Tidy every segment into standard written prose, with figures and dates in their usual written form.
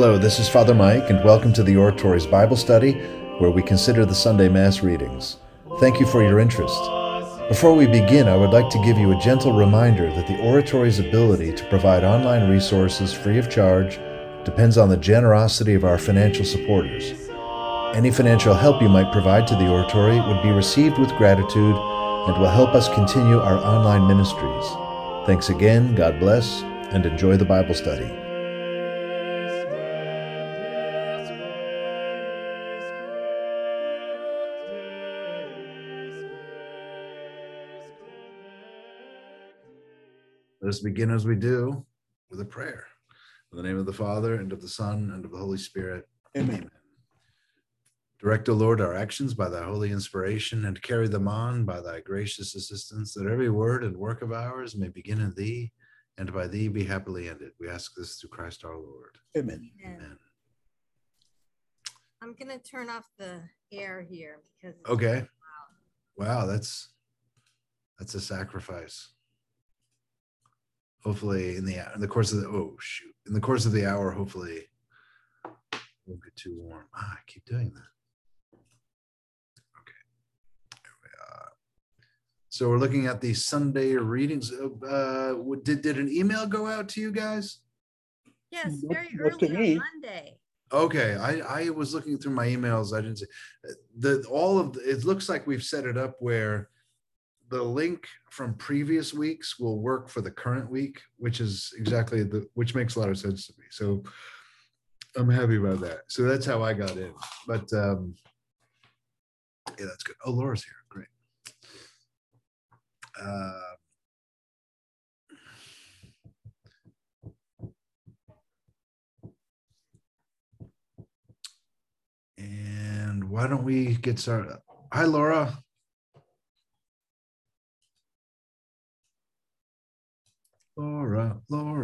Hello, this is Father Mike, and welcome to the Oratories Bible Study, where we consider the Sunday Mass readings. Thank you for your interest. Before we begin, I would like to give you a gentle reminder that the Oratory's ability to provide online resources free of charge depends on the generosity of our financial supporters. Any financial help you might provide to the Oratory would be received with gratitude and will help us continue our online ministries. Thanks again, God bless, and enjoy the Bible study. Let us begin as we do with a prayer. In the name of the Father, and of the Son, and of the Holy Spirit. Amen. Direct, O Lord, our actions by thy holy inspiration, and carry them on by thy gracious assistance, that every word and work of ours may begin in thee, and by thee be happily ended. We ask this through Christ our Lord. Amen. Amen. I'm going to turn off the air here because it's Okay. Wow, that's a sacrifice. Hopefully in the course of the hour, hopefully it won't get too warm. I keep doing that. Okay. Here we are. So we're looking at the Sunday readings. Did an email go out to you guys? yes, Not- very not to early me. on Monday. Okay, I was looking through my emails. I didn't see it looks like we've set it up where the link from previous weeks will work for the current week, which is which makes a lot of sense to me. So I'm happy about that. So that's how I got in. But yeah, that's good. Oh, Laura's here. Great. And why don't we get started? Hi, Laura. Laura.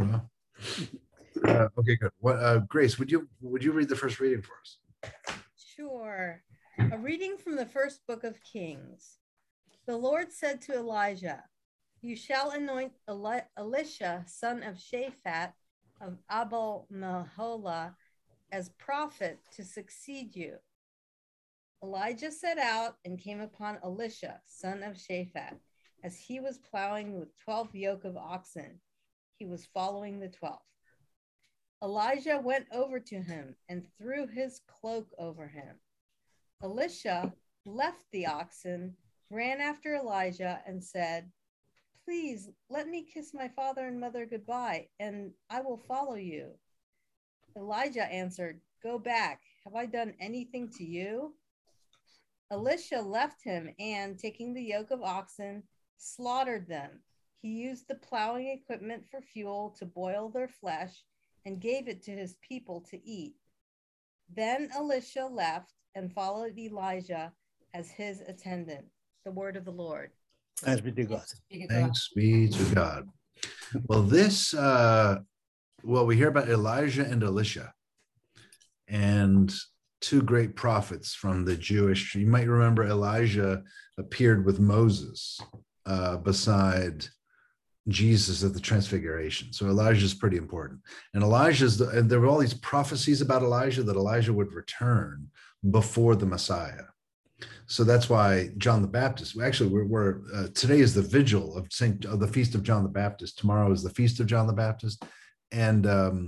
Okay, good. What, Grace, would you read the first reading for us? Sure. A reading from the first book of Kings. The Lord said to Elijah, "You shall anoint Elisha, son of Shaphat of Abel Meholah, as prophet to succeed you." Elijah set out and came upon Elisha, son of Shaphat, as he was plowing with 12 yoke of oxen. He was following the 12th. Elijah went over to him and threw his cloak over him. Elisha left the oxen, ran after Elijah, and said, "Please let me kiss my father and mother goodbye, and I will follow you." Elijah answered, "Go back. Have I done anything to you?" Elisha left him and, taking the yoke of oxen, slaughtered them. He used the plowing equipment for fuel to boil their flesh and gave it to his people to eat. Then Elisha left and followed Elijah as his attendant. The word of the Lord. Thanks be to God. Thanks be to God. Well, we hear about Elijah and Elisha, and two great prophets from the Jewish. You might remember Elijah appeared with Moses beside Jesus at the Transfiguration. So Elijah is pretty important. And and there were all these prophecies about Elijah that Elijah would return before the Messiah. So that's why John the Baptist. Actually, today is the vigil of the feast of John the Baptist. Tomorrow is the feast of John the Baptist, and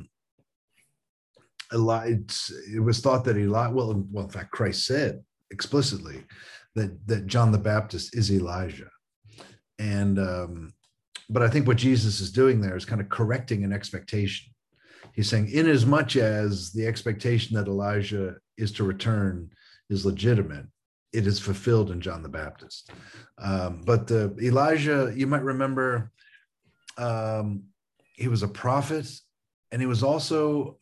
it was thought that in fact, Christ said explicitly that John the Baptist is Elijah, and but I think what Jesus is doing there is kind of correcting an expectation. He's saying, in as much as the expectation that Elijah is to return is legitimate, it is fulfilled in John the Baptist. But Elijah, you might remember, he was a prophet, and he was also,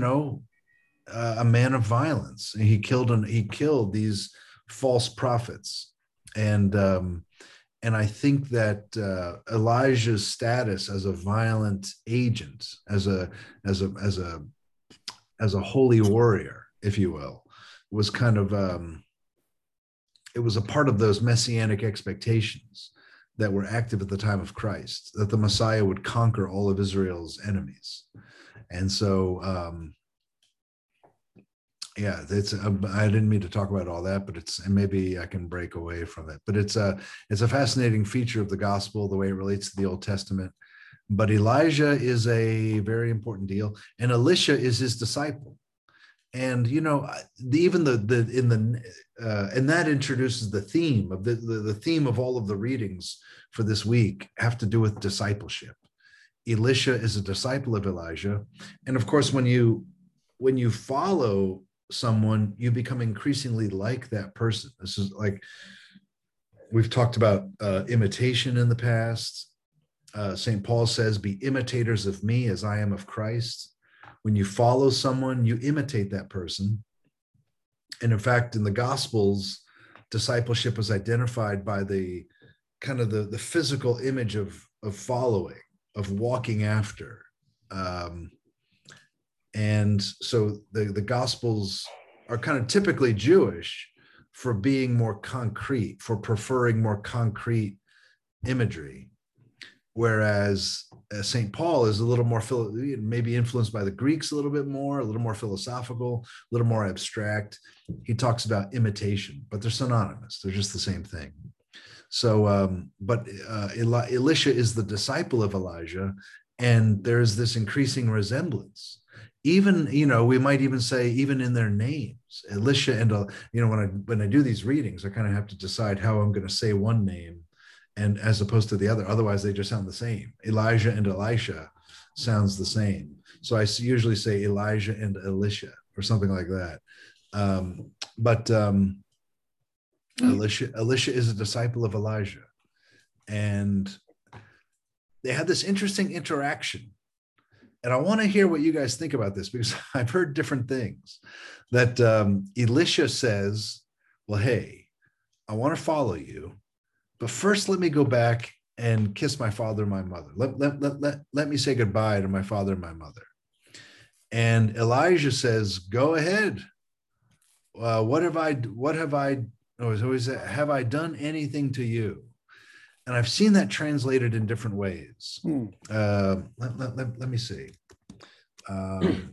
a man of violence. He killed these false prophets, and I think that Elijah's status as a violent agent, as a holy warrior, if you will, was kind of it was a part of those messianic expectations that were active at the time of Christ, that the Messiah would conquer all of Israel's enemies. And so Yeah, it's I didn't mean to talk about all that, but and maybe I can break away from it. But it's a fascinating feature of the gospel, the way it relates to the Old Testament. But Elijah is a very important deal, and Elisha is his disciple. And even and that introduces the theme of the theme of all of the readings for this week have to do with discipleship. Elisha is a disciple of Elijah, and of course, when you follow someone, you become increasingly like that person. This is like we've talked about imitation in the past. St. Paul says, "Be imitators of me as I am of Christ." When you follow someone, you imitate that person. And in fact, in the Gospels, discipleship is identified by the kind of the physical image of following, of walking after. And so the Gospels are kind of typically Jewish for being more concrete, for preferring more concrete imagery. Whereas St. Paul is a little more, maybe influenced by the Greeks a little more philosophical, a little more abstract. He talks about imitation, but they're synonymous. They're just the same thing. So, but Elisha is the disciple of Elijah, and there's this increasing resemblance. Even, we might even say even in their names, Elisha and, when I do these readings, I kind of have to decide how I'm going to say one name and as opposed to the other. Otherwise, they just sound the same. Elijah and Elisha sounds the same. So I usually say Elijah and Elisha or something like that. But Elisha is a disciple of Elijah. And they had this interesting interaction. And I want to hear what you guys think about this, because I've heard different things. That Elisha says, well, hey, I want to follow you, but first let me go back and kiss my father and my mother. Let me say goodbye to my father and my mother. And Elijah says, go ahead. Have I done anything to you? And I've seen that translated in different ways. Let me see. 1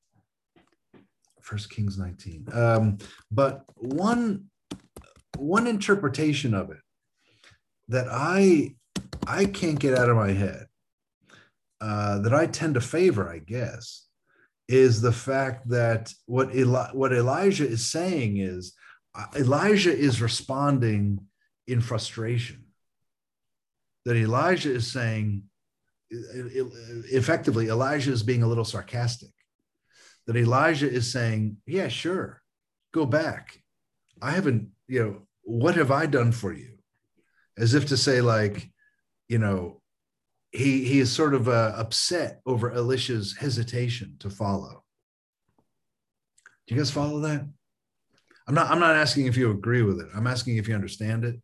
Kings 19. But one interpretation of it that I can't get out of my head, that I tend to favor, I guess, is the fact that what Elijah is saying is Elijah is responding in frustration. That Elijah is saying, effectively, Elijah is being a little sarcastic. That Elijah is saying, yeah, sure, go back. I haven't, what have I done for you? As if to say, like, he is sort of upset over Elisha's hesitation to follow. Do you guys follow that? I'm not asking if you agree with it. I'm asking if you understand it.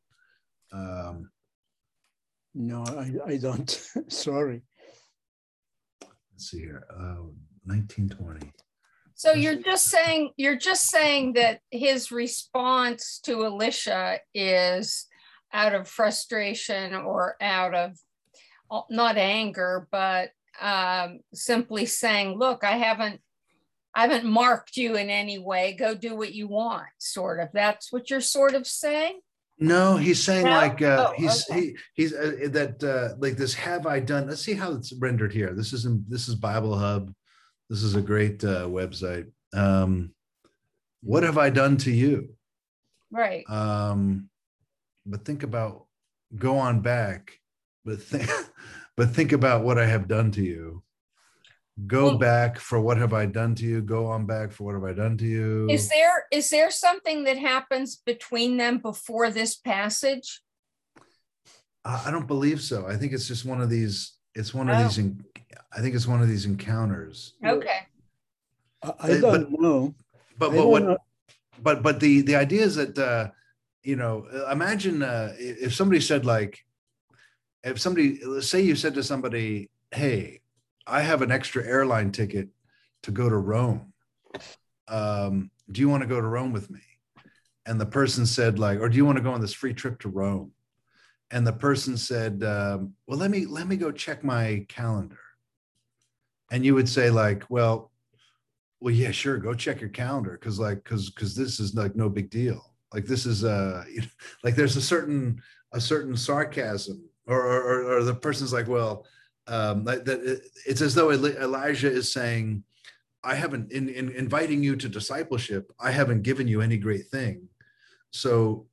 No, I don't. Sorry. Let's see here. 1920. So you're just saying that his response to Elisha is out of frustration or out of not anger, but simply saying, look, I haven't marked you in any way. Go do what you want, sort of. That's what you're sort of saying? No, he's saying like okay. he's that like this have I done. Let's see how it's rendered here. This is Bible Hub. This is a great website. What have I done to you? Right. But think about, go on back, but think about what I have done to you. Go back for what have I done to you? Go on back for what have I done to you? Is there something that happens between them before this passage? I don't believe so. I think it's just one of these. It's one of these. I think it's one of these encounters. Okay. I don't know. But the idea is that imagine if somebody said, like, let's say you said to somebody, hey, I have an extra airline ticket to go to Rome. Do you want to go to Rome with me? And the person said, like, or do you want to go on this free trip to Rome? And the person said, well, let me go check my calendar. And you would say, like, well, well, yeah, sure. Go check your calendar. Cause this is like no big deal. Like this is like there's a certain sarcasm or the person's like, well, it's as though Elijah is saying, I haven't in inviting you to discipleship. I haven't given you any great thing. So,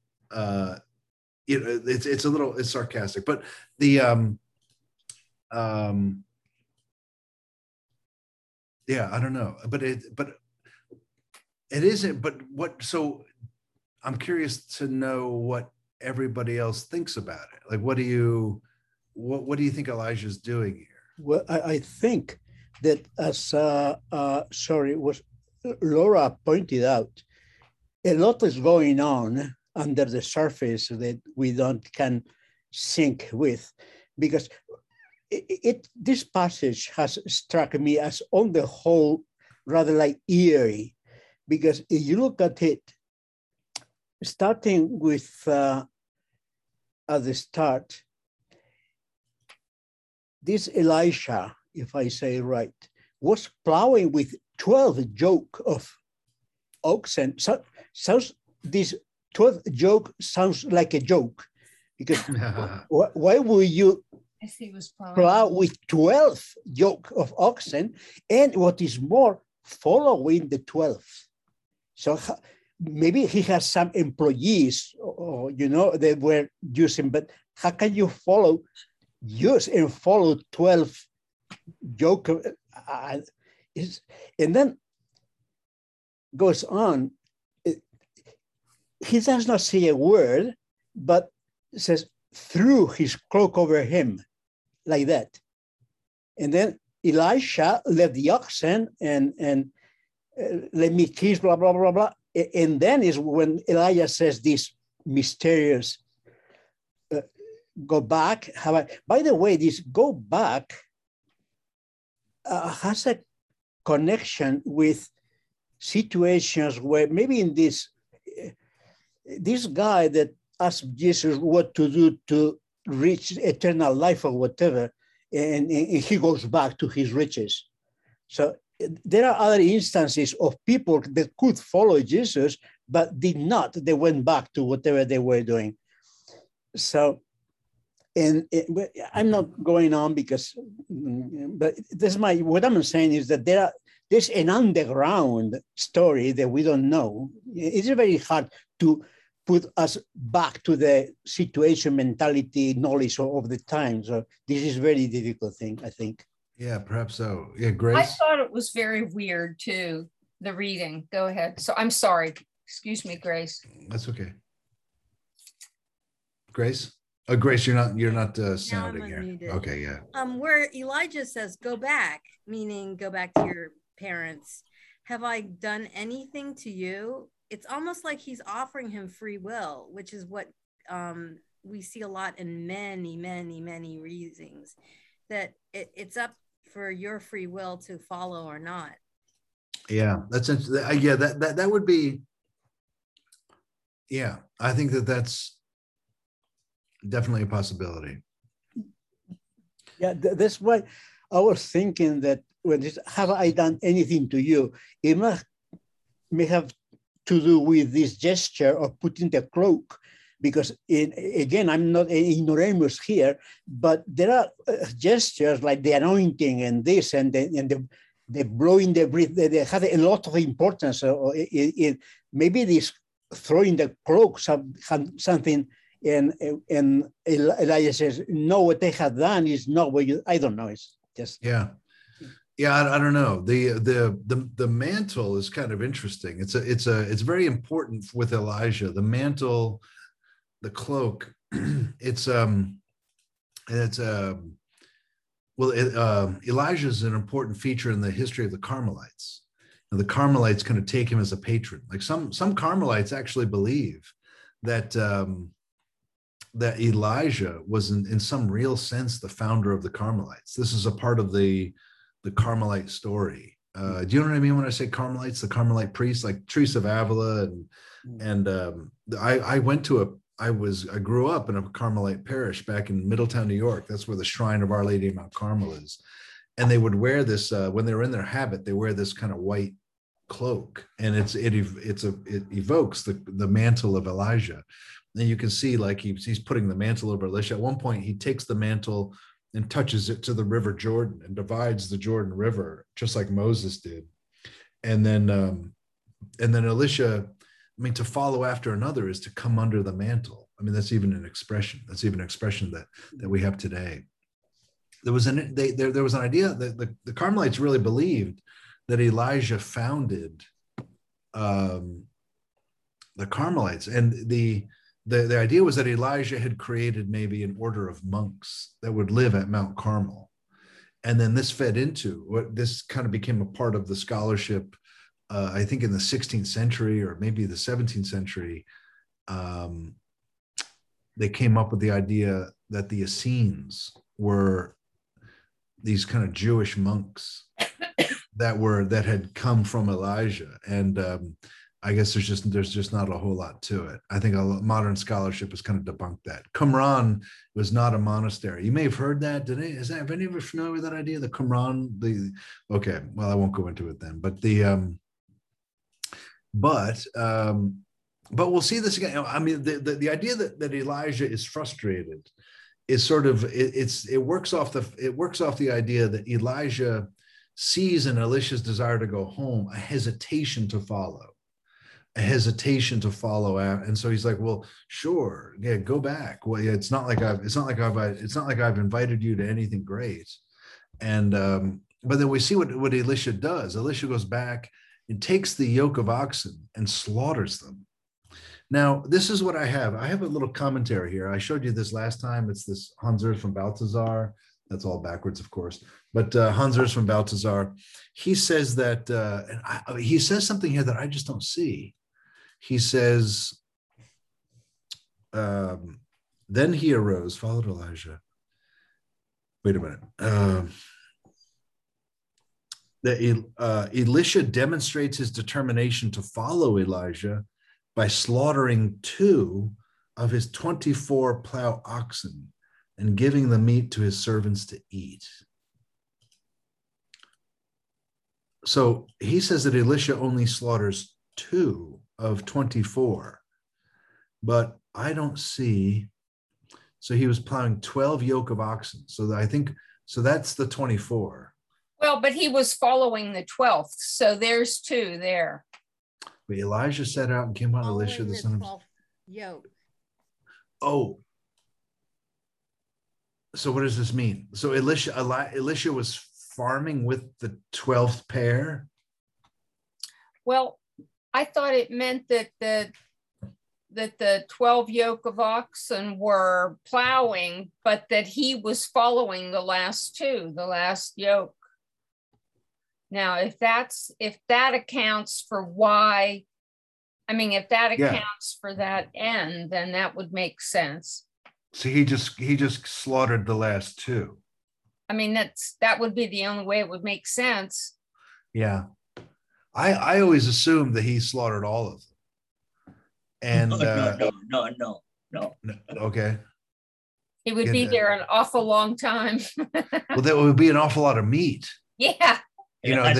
it's it's sarcastic, but yeah, I don't know, but it isn't. But what? So I'm curious to know what everybody else thinks about it. Like, what do you think Elijah's doing here? Well, I think that as was Laura pointed out, a lot is going on under the surface that we can sync with, because this passage has struck me as on the whole rather like eerie, because if you look at it, starting with at the start, this Elisha, if I say right, was plowing with 12 yoke of oxen. So this 12th yoke sounds like a joke, because why would you plow with 12 yoke of oxen, and what is more, following the 12th? So maybe he has some employees, or they were using, but how can you use and follow 12 yoke? And then goes on. He does not say a word, but says, threw his cloak over him, like that. And then Elisha left the oxen and let me kiss, blah, blah, blah, blah. And then is when Elijah says this mysterious, go back. By the way, this go back has a connection with situations where maybe in this guy that asked Jesus what to do to reach eternal life or whatever, and he goes back to his riches. So there are other instances of people that could follow Jesus, but did not. They went back to whatever they were doing. So, I'm not going on because, but what I'm saying is that there's an underground story that we don't know. It's very hard to put us back to the situation, mentality, knowledge of the time. So this is a very difficult thing, I think. Yeah, perhaps so. Yeah, Grace? I thought it was very weird too, the reading. Go ahead. So I'm sorry. Excuse me, Grace. That's okay. Grace? Oh, Grace, you're not sounding here. Okay, yeah. Where Elijah says, go back, meaning go back to your parents. Have I done anything to you? It's almost like he's offering him free will, which is what we see a lot in many, many, many readings, that it's up for your free will to follow or not. Yeah, that's interesting. Yeah, that would be. Yeah, I think that's definitely a possibility. Yeah, that's why I was thinking that when this, have I done anything to you? It may have to do with this gesture of putting the cloak, because again, I'm not an ignoramus here, but there are gestures like the anointing and this and the blowing the breath. They have a lot of importance. Maybe this throwing the cloak something, and Elijah says, no, what they have done is not what you. I don't know. It's just I don't know. The mantle is kind of interesting. It's very important with Elijah. The mantle, the cloak. Elijah is an important feature in the history of the Carmelites. And the Carmelites kind of take him as a patron. Like some Carmelites actually believe that that Elijah was in some real sense the founder of the Carmelites. This is a part of the Carmelite story. Do you know what I mean when I say Carmelites? The Carmelite priests, like Teresa of Avila, and I grew up in a Carmelite parish back in Middletown, New York. That's where the shrine of Our Lady of Mount Carmel is. And they would wear this when they were in their habit. They wear this kind of white cloak, and it evokes the mantle of Elijah. And you can see like he's putting the mantle over Elisha. At one point, he takes the mantle and touches it to the river Jordan and divides the Jordan River, just like Moses did. And then Elisha, I mean, to follow after another is to come under the mantle. I mean, that's even an expression. That's even an expression that we have today. There was an idea that the Carmelites really believed that Elijah founded the Carmelites, and the idea was that Elijah had created maybe an order of monks that would live at Mount Carmel, and then this fed into what this kind of became a part of the scholarship. I think in the 16th century or maybe the 17th century, they came up with the idea that the Essenes were these kind of Jewish monks that had come from Elijah, and I guess there's just not a whole lot to it. I think modern scholarship has kind of debunked that. Qumran was not a monastery. You may have heard that. Have any of you familiar with that idea? The Qumran. Okay, well, I won't go into it then. But we'll see this again. I mean, the idea that Elijah is frustrated is sort of it works off the idea that Elijah sees in Elisha's desire to go home a hesitation to follow out, and so he's like, well, sure, yeah, go back. Well, yeah, it's not like I've invited you to anything great, and but then we see what Elisha does. Elisha goes back and takes the yoke of oxen and slaughters them. Now, this is what I have. I have a little commentary here. I showed you this last time. It's this Hans Urs from Balthasar. That's all backwards, of course. But Hans Urs from Balthasar, he says that, he says something here that I just don't see. He says, then he arose, followed Elijah. Wait a minute. Elisha demonstrates his determination to follow Elijah by slaughtering 2 of his 24 plow oxen and giving the meat to his servants to eat. So he says that Elisha only slaughters 2 of 24, but I don't see. So he was plowing 12 yoke of oxen. So that's the 24. Well, but he was following the 12th. So there's 2 there. But Elijah set out and came on Elisha, the son of yoke. Oh. So what does this mean? So Elisha was farming with the 12th pair? Well, I thought it meant that the 12 yoke of oxen were plowing, but that he was following the last 2, the last yoke. Now, if that accounts for why, I mean, if that accounts for that end, then that would make sense. So he just slaughtered the last 2. I mean, that would be the only way it would make sense. Yeah. I always assumed that he slaughtered all of them. And no. Okay. He would be there an awful long time. Well, that would be an awful lot of meat. Yeah. You know,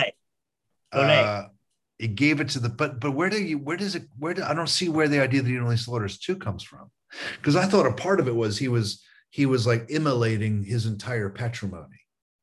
he gave it to but where I don't see where the idea that he only slaughters 2 comes from. Because I thought a part of it was he was like immolating his entire patrimony.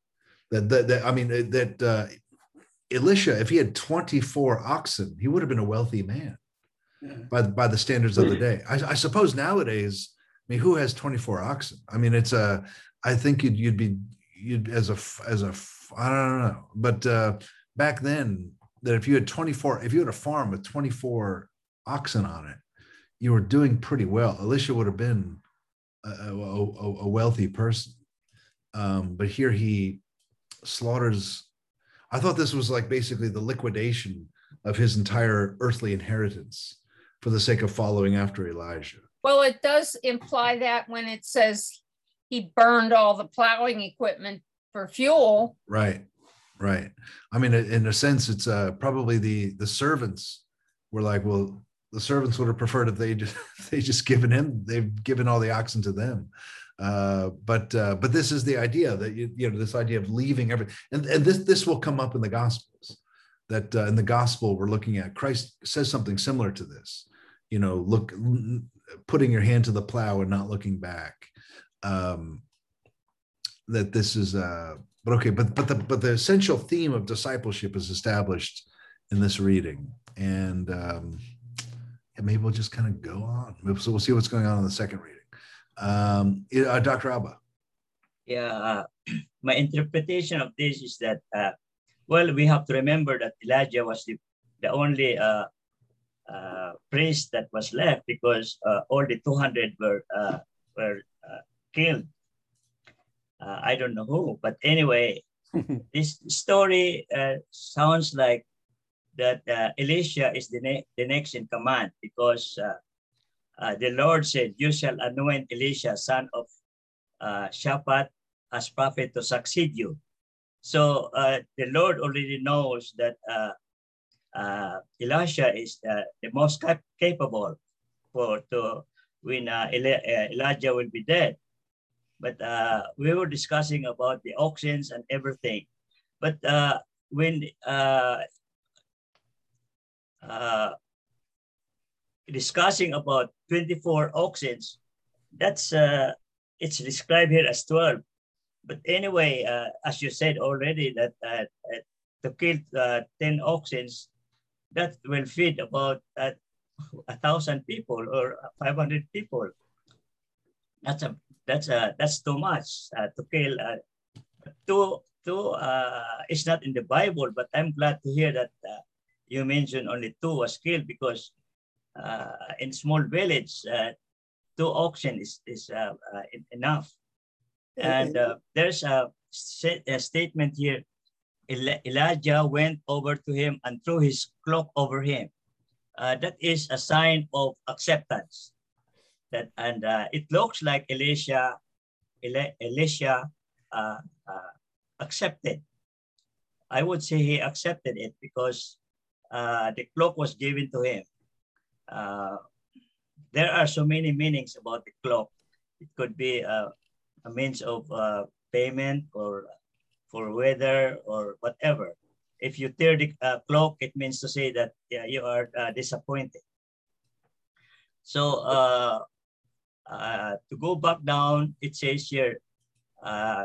Elisha, if he had 24 oxen, he would have been a wealthy man by the standards of the day. I suppose nowadays, I mean, who has 24 oxen? I mean, I think you'd as a I don't know, but back then, that if you had a farm with 24 oxen on it, you were doing pretty well. Elisha would have been a wealthy person, but here he slaughters. I thought this was like basically the liquidation of his entire earthly inheritance for the sake of following after Elijah. Well, it does imply that when it says he burned all the plowing equipment for fuel. Right. I mean, in a sense, it's probably the servants were like, well, the servants would have preferred if they've given all the oxen to them. But this is the idea that this idea of leaving everything, and this will come up in the Gospels, that in the gospel we're looking at, Christ says something similar to this. You know, putting your hand to the plow and not looking back. That this is but the essential theme of discipleship is established in this reading, and maybe we'll just kind of go on. So we'll see what's going on in the second reading. Dr. Abba. Yeah, my interpretation of this is that well, we have to remember that Elijah was the only priest that was left, because all the 200 were killed. I don't know who, but anyway, this story sounds like that Elisha is the next in command, because the Lord said, "You shall anoint Elisha, son of Shaphat, as prophet to succeed you." So the Lord already knows that Elisha is the most capable when Elijah will be dead. But we were discussing about the oxen and everything. But when discussing about 24 oxen, that's it's described here as 12. But anyway, as you said already, that to kill 10 oxen, that will feed about 1,000 people or 500 people. That's too much to kill. Two it's not in the Bible, but I'm glad to hear that you mentioned only 2 was killed, because in small village, 2 oxen is enough. And there's a statement here. Elijah went over to him and threw his cloak over him. That is a sign of acceptance. And it looks like Elisha accepted. I would say he accepted it, because the cloak was given to him. There are so many meanings about the cloak. It could be a means of payment, or for weather, or whatever. If you tear the cloak, it means to say that you are disappointed. So to go back down, it says here, how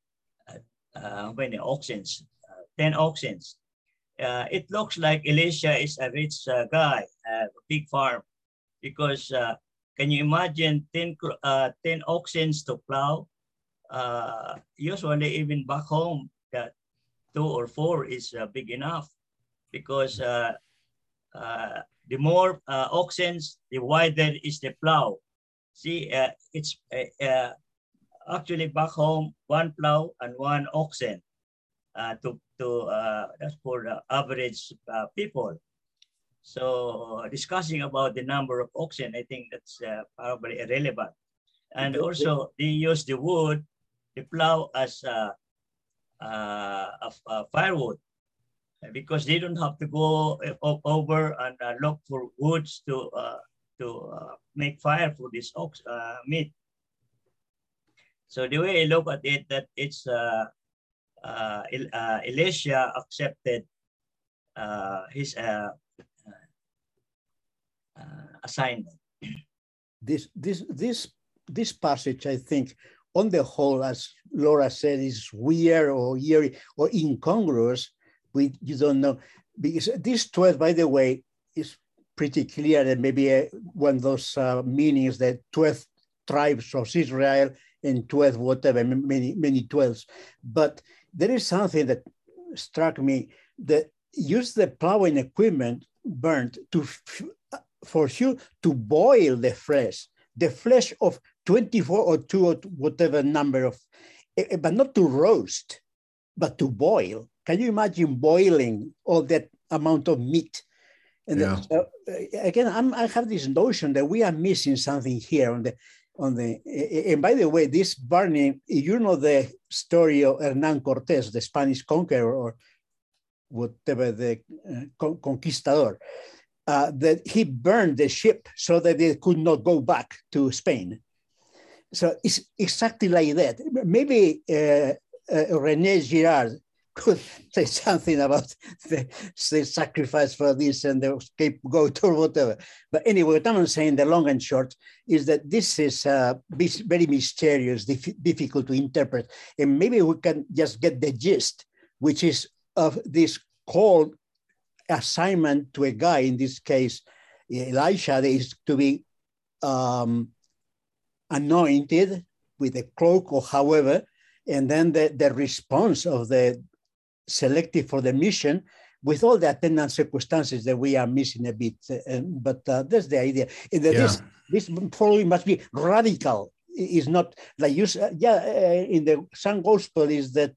many oxen? 10 oxen. It looks like Elisha is a rich guy, a big farm, because can you imagine 10 oxen to plow? Usually, even back home, 2 or 4 is big enough, because the more oxen, the wider is the plow. See, it's actually back home, 1 plow and 1 oxen that's for the average people. So discussing about the number of oxen, I think that's probably irrelevant. And also, they use the wood, the plow, as firewood, because they don't have to go over and look for woods to make fire for this meat. So the way I look at it, that it's Elisha accepted his assignment. This passage, I think, on the whole, as Laura said, is weird or eerie or incongruous with, you don't know, because this 12, by the way, is pretty clear that maybe one of those meanings that 12 tribes of Israel and 12 whatever, many 12s. But there is something that struck me, that use the plowing equipment burnt for sure to boil the flesh of 24 or 2 or whatever number of, but not to roast, but to boil. Can you imagine boiling all that amount of meat? And yeah. Again, I have this notion that we are missing something here on the. And by the way, this burning, you know the story of Hernán Cortés, the Spanish conqueror, or whatever, the conquistador, that he burned the ship so that they could not go back to Spain. So it's exactly like that. Maybe René Girard could say something about the sacrifice for this and the scapegoat or whatever. But anyway, what I'm saying, the long and short, is that this is very mysterious, difficult to interpret. And maybe we can just get the gist, which is of this call assignment to a guy, in this case, Elisha, is to be anointed with a cloak or however, and then the response of the selected for the mission with all the attendant circumstances that we are missing a bit. But that's the idea. This following must be radical. Is not like you in the Sun Gospel is that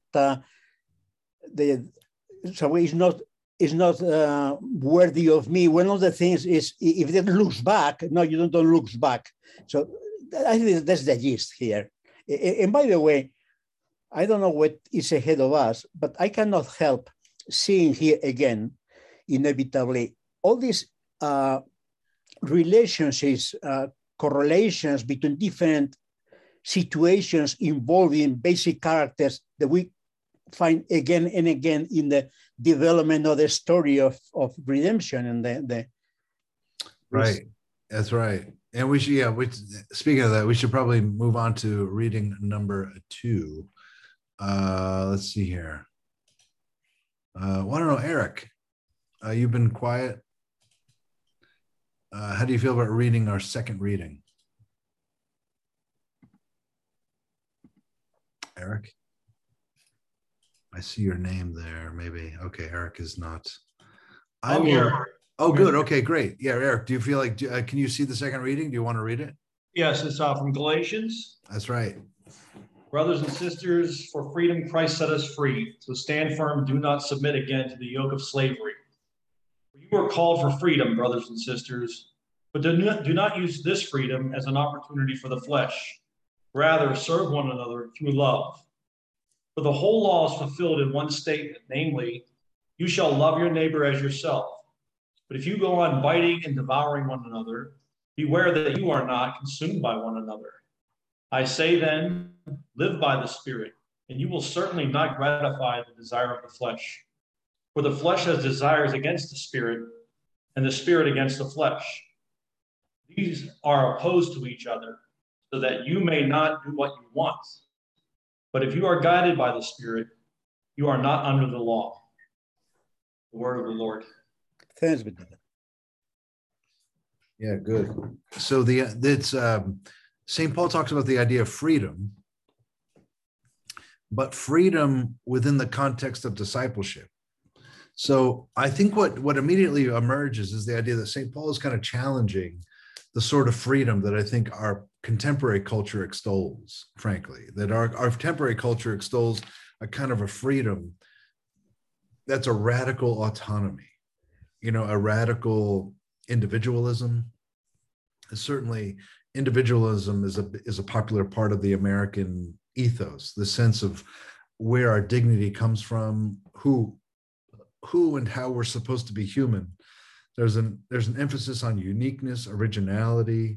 is not worthy of me. One of the things is if it looks back, no, you don't look back. So I think that's the gist here. And by the way, I don't know what is ahead of us, but I cannot help seeing here again, inevitably, all these relationships, correlations between different situations involving basic characters that we find again and again in the development of the story of redemption and the right. That's right. And we should, speaking of that, we should probably move on to reading number 2. Let's see here. I don't know, Eric, you've been quiet. How do you feel about reading our second reading? Eric? I see your name there, maybe. Okay, Eric is not. I'm here. Oh, good. Okay, great. Yeah, Eric, do you feel like, can you see the second reading? Do you want to read it? Yes, it's from Galatians. That's right. Brothers and sisters, for freedom Christ set us free. So stand firm, do not submit again to the yoke of slavery. You are called for freedom, brothers and sisters, but do not use this freedom as an opportunity for the flesh. Rather, serve one another through love. For the whole law is fulfilled in one statement, namely, you shall love your neighbor as yourself. But if you go on biting and devouring one another, beware that you are not consumed by one another. I say then, live by the Spirit, and you will certainly not gratify the desire of the flesh. For the flesh has desires against the Spirit, and the Spirit against the flesh. These are opposed to each other, so that you may not do what you want. But if you are guided by the Spirit, you are not under the law. The word of the Lord. Thanks, Benjamin. Yeah, good. So St. Paul talks about the idea of freedom, but freedom within the context of discipleship. So I think what immediately emerges is the idea that St. Paul is kind of challenging the sort of freedom that I think our contemporary culture extols, frankly, that our contemporary culture extols a kind of a freedom that's a radical autonomy, a radical individualism. Certainly individualism is a popular part of the American ethos, the sense of where our dignity comes from, who and how we're supposed to be human. There's an emphasis on uniqueness, originality,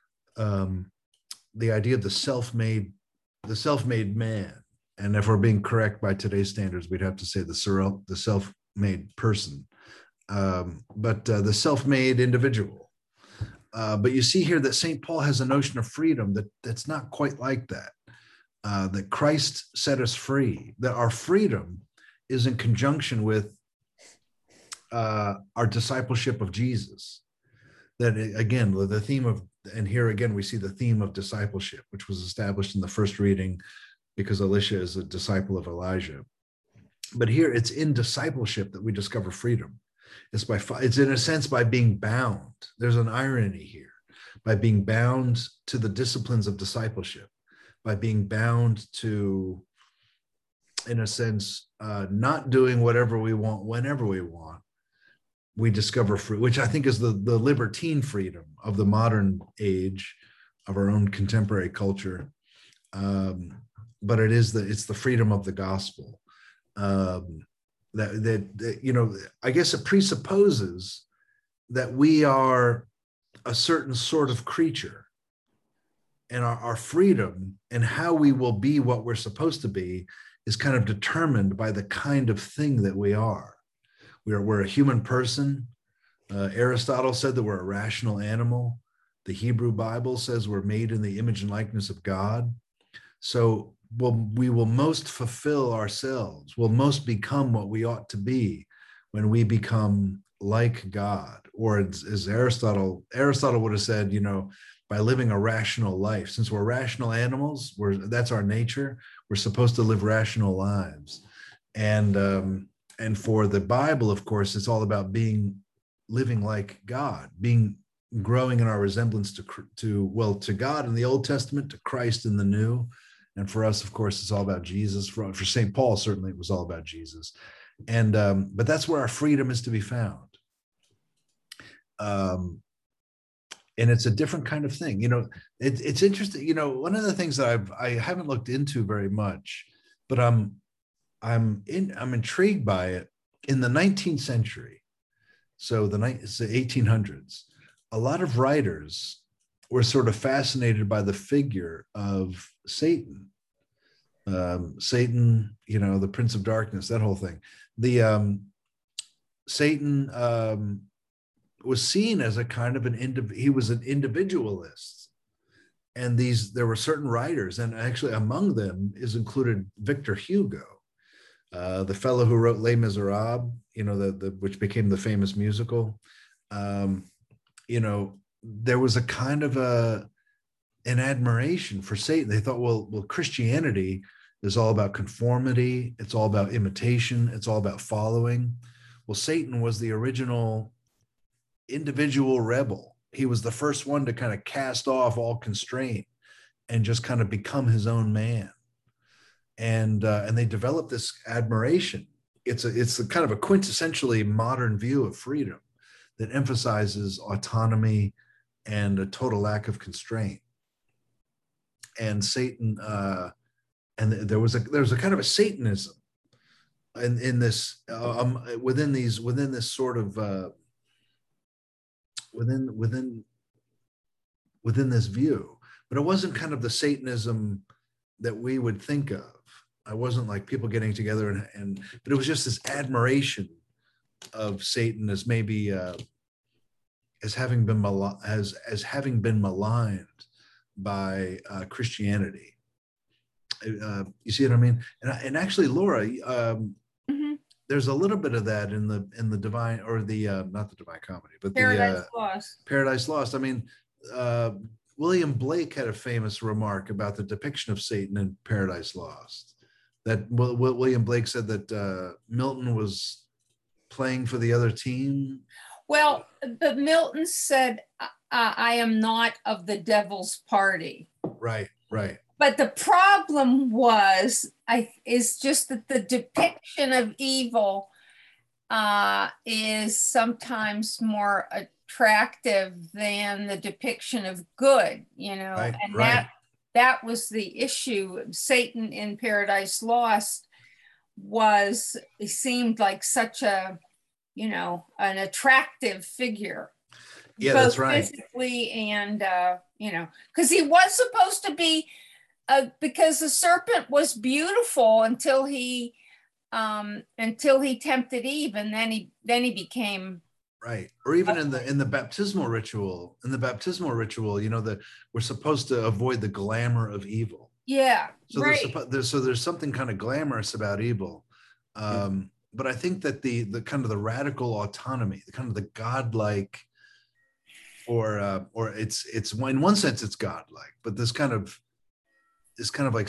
the idea of the self-made man. And if we're being correct by today's standards, we'd have to say the self-made person, but the self-made individual. But you see here that St. Paul has a notion of freedom that's not quite like that, that Christ set us free, that our freedom is in conjunction with our discipleship of Jesus. That again, the theme of, and here again, we see the theme of discipleship, which was established in the first reading because Elisha is a disciple of Elijah. But here it's in discipleship that we discover freedom. It's in a sense by being bound. There's an irony here, by being bound to the disciplines of discipleship, by being bound to, in a sense, not doing whatever we want, whenever we want. We discover free, which I think is the libertine freedom of the modern age, of our own contemporary culture. But it's the freedom of the gospel. That I guess it presupposes that we are a certain sort of creature, and our freedom and how we will be what we're supposed to be is kind of determined by the kind of thing that we are. We're a human person. Aristotle said that we're a rational animal. The Hebrew Bible says we're made in the image and likeness of God. So we will most fulfill ourselves, we'll most become what we ought to be when we become like God. Or as Aristotle would have said, by living a rational life. Since we're rational animals, that's our nature. We're supposed to live rational lives. And for the Bible, of course, it's all about living like God, growing in our resemblance to God in the Old Testament, to Christ in the New. And for us, of course, it's all about Jesus. For St. Paul, certainly it was all about Jesus. And but that's where our freedom is to be found. And it's a different kind of thing. It's interesting. One of the things that I haven't looked into very much, but I'm intrigued by it. In the 19th century, so it's the 1800s, a lot of writers were sort of fascinated by the figure of Satan. Satan, the Prince of Darkness, that whole thing. Satan was seen as a kind of he was an individualist. And there were certain writers, and actually among them is included Victor Hugo, the fellow who wrote Les Miserables, which became the famous musical. There was a kind of an admiration for Satan. They thought, well, Christianity is all about conformity. It's all about imitation. It's all about following. Well, Satan was the original individual rebel. He was the first one to kind of cast off all constraint and just kind of become his own man. And they developed this admiration. It's a kind of a quintessentially modern view of freedom that emphasizes autonomy and a total lack of constraint. And Satan, and there was a kind of a Satanism in this within this sort of within this view, but it wasn't kind of the Satanism that we would think of. I wasn't like people getting together but it was just this admiration of Satan as maybe as having been maligned by Christianity. You see what I mean? And actually, Laura, there's a little bit of that in the Divine, or the not the Divine Comedy, but Paradise Lost. Paradise Lost. I mean, William Blake had a famous remark about the depiction of Satan in Paradise Lost. That William Blake said that Milton was playing for the other team. Well, but Milton said, I am not of the devil's party. Right. But the problem is just that the depiction of evil is sometimes more attractive than the depiction of good, Right, and right. that was the issue. Satan in Paradise Lost seemed like such an attractive figure. Yeah, both that's right. Physically and, because he was supposed to be, because the serpent was beautiful until he tempted Eve, and then he became right. Or even in the baptismal ritual, that we're supposed to avoid the glamour of evil. Yeah. So right. there's something kind of glamorous about evil. But I think that the kind of the radical autonomy, the kind of the godlike, or it's in one sense it's godlike, but this kind of like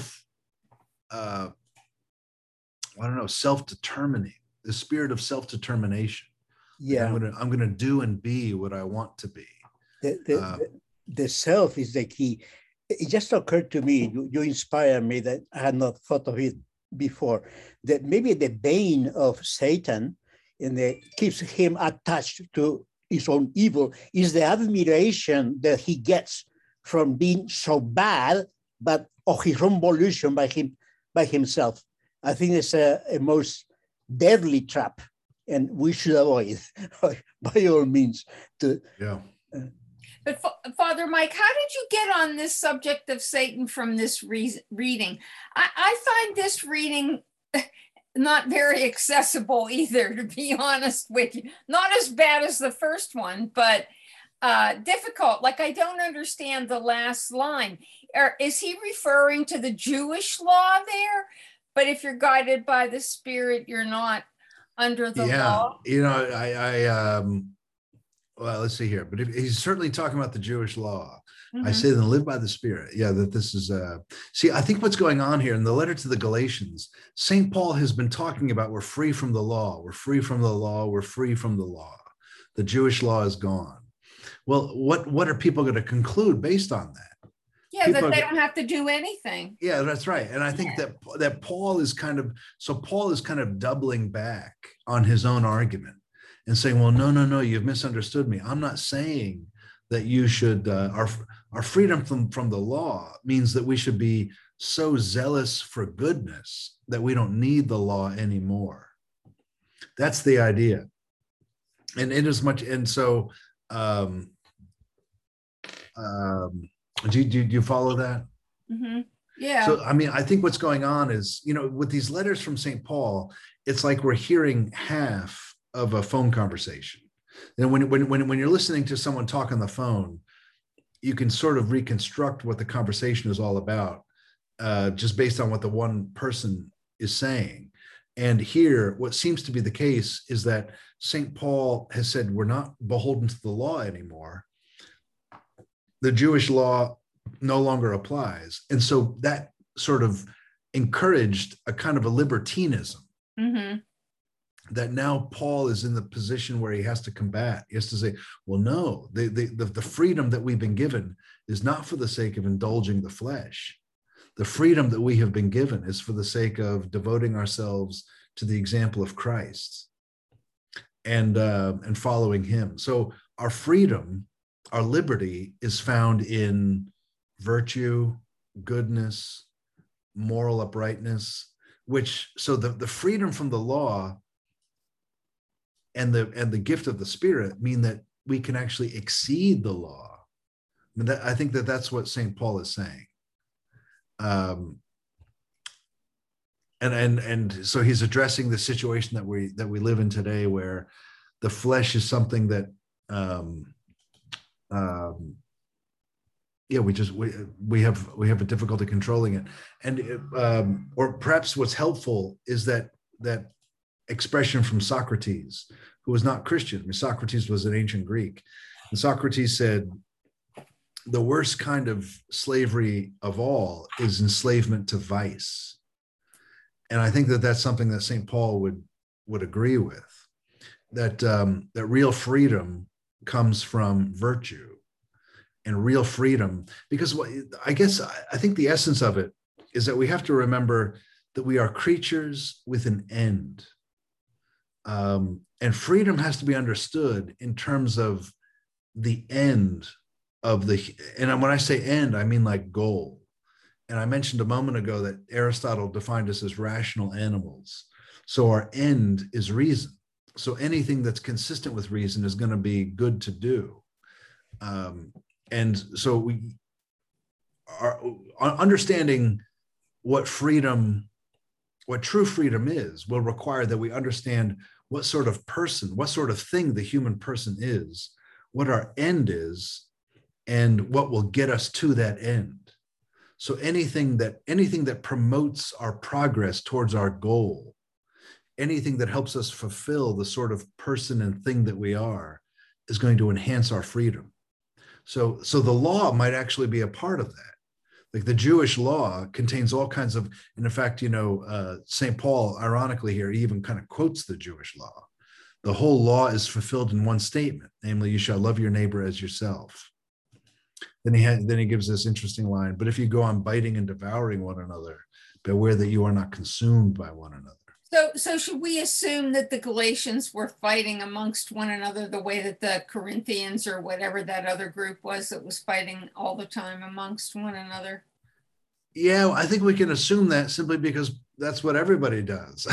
self-determining, the spirit of self-determination. Yeah, like I'm gonna do and be what I want to be. The self is the key. It just occurred to me, you inspired me, that I had not thought of it before, that maybe the bane of Satan and that keeps him attached to his own evil is the admiration that he gets from being so bad, but of his own volition by himself. I think it's a most deadly trap, and we should avoid by all means. But Father Mike, how did you get on this subject of Satan from this reading? I find this reading not very accessible either, to be honest with you. Not as bad as the first one, but difficult. Like, I don't understand the last line. Is he referring to the Jewish law there? But if you're guided by the Spirit, you're not under the law. You know, well, let's see here. But he's certainly talking about the Jewish law. Mm-hmm. I say then live by the Spirit. Yeah, that this is, see, I think what's going on here in the letter to the Galatians, St. Paul has been talking about we're free from the law. We're free from the law. We're free from the law. The Jewish law is gone. Well, what are people going to conclude based on that? Yeah, people that they don't have to do anything. Yeah, that's right. And I think that Paul is kind of doubling back on his own argument and saying, well, no, you've misunderstood me. I'm not saying that you should, our freedom from the law means that we should be so zealous for goodness that we don't need the law anymore. That's the idea. And so, do you follow that? Mm-hmm. Yeah. So, I mean, I think what's going on is, you know, with these letters from St. Paul, it's like we're hearing half of a phone conversation. And when you're listening to someone talk on the phone, you can sort of reconstruct what the conversation is all about, just based on what the one person is saying. And here, what seems to be the case is that St. Paul has said we're not beholden to the law anymore. The Jewish law no longer applies. And so that sort of encouraged a kind of a libertinism. Mm-hmm. That now Paul is in the position where he has to combat. He has to say, well, no, the freedom that we've been given is not for the sake of indulging the flesh. The freedom that we have been given is for the sake of devoting ourselves to the example of Christ and following him. So our freedom, our liberty is found in virtue, goodness, moral uprightness, so the freedom from the law and the gift of the Spirit mean that we can actually exceed the law. I mean, I think that's what St. Paul is saying. And so he's addressing the situation that we live in today, where the flesh is something that we have a difficulty controlling it. And or perhaps what's helpful is that expression from Socrates, who was not Christian. I mean, Socrates was an ancient Greek. And Socrates said, the worst kind of slavery of all is enslavement to vice. And I think that that's something that St. Paul would agree with, that real freedom comes from virtue and real freedom, because I think the essence of it is that we have to remember that we are creatures with an end. And freedom has to be understood in terms of the end of and when I say end, I mean like goal. And I mentioned a moment ago that Aristotle defined us as rational animals. So our end is reason. So anything that's consistent with reason is going to be good to do. And so we are understanding what true freedom is will require that we understand what sort of person, what sort of thing the human person is, what our end is, and what will get us to that end. So anything that promotes our progress towards our goal, anything that helps us fulfill the sort of person and thing that we are, is going to enhance our freedom. So the law might actually be a part of that. Like the Jewish law contains all kinds of, and in fact, St. Paul, ironically here, he even kind of quotes the Jewish law. The whole law is fulfilled in one statement, namely, you shall love your neighbor as yourself. Then he gives this interesting line, but if you go on biting and devouring one another, beware that you are not consumed by one another. So should we assume that the Galatians were fighting amongst one another the way that the Corinthians or whatever that other group was that was fighting all the time amongst one another? Yeah, I think we can assume that simply because that's what everybody does.